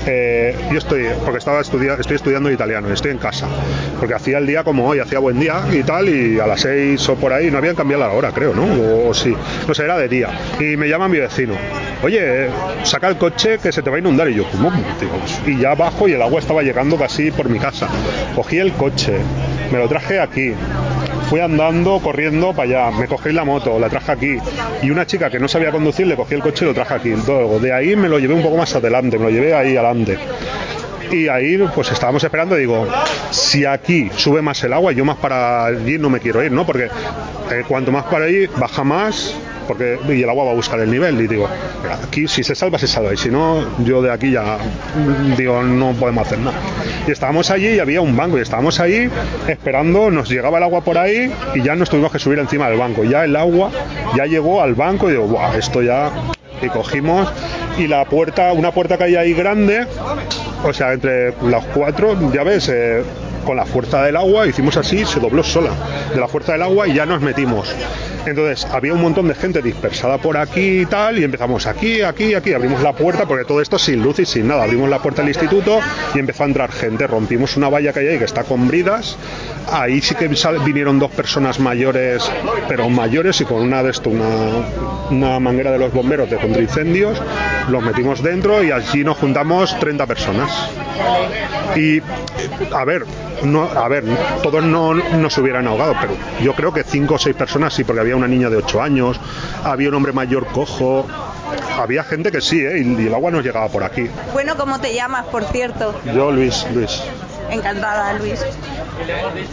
[SPEAKER 13] eh, yo estoy, porque estaba estudia, estoy estudiando italiano, estoy en casa, porque hacía el día como hoy, hacía buen día y tal, y a las seis o por ahí no habían cambiado la hora, creo, ¿no? O, o sí, no sé, era de día. Y me llama mi vecino, oye, saca el coche que se te va a inundar. Y yo, ¿cómo? Y ya bajo y el agua estaba llegando casi por mi casa. Cogí el coche, me lo traje aquí. Fui andando, corriendo para allá, me cogí la moto, la traje aquí, y una chica que no sabía conducir le cogí el coche y lo traje aquí. Luego de ahí me lo llevé un poco más adelante, me lo llevé ahí adelante. Y ahí pues estábamos esperando, digo, si aquí sube más el agua, yo más para allí no me quiero ir, ¿no? Porque eh, cuanto más para allí, baja más, porque y el agua va a buscar el nivel. Y digo, aquí si se salva, se salva, y si no, yo de aquí ya, digo, no podemos hacer nada. Y estábamos allí y había un banco, y estábamos ahí esperando, nos llegaba el agua por ahí, y ya nos tuvimos que subir encima del banco. Ya el agua ya llegó al banco, y digo, ¡buah! Esto ya... Y cogimos, y la puerta, una puerta que hay ahí grande, o sea, entre los cuatro, ya ves, eh, con la fuerza del agua hicimos así, se dobló sola de la fuerza del agua y ya nos metimos. Entonces había un montón de gente dispersada por aquí y tal, y empezamos aquí, aquí, aquí, abrimos la puerta, porque todo esto sin luz y sin nada, abrimos la puerta del instituto y empezó a entrar gente, rompimos una valla que hay ahí que está con bridas, ahí sí que vinieron dos personas mayores, pero mayores, y con una de esto, una, una manguera de los bomberos de contra incendios, los metimos dentro y allí nos juntamos treinta personas. Y a ver, no, a ver, todos no, no se hubieran ahogado, pero yo creo que cinco o seis personas sí, porque había una niña de ocho años, había un hombre mayor cojo, había gente que sí, ¿eh? y, y el agua nos llegaba por aquí.
[SPEAKER 14] Bueno, ¿cómo te llamas, por cierto?
[SPEAKER 13] Yo, Luis, Luis.
[SPEAKER 14] Encantada, Luis.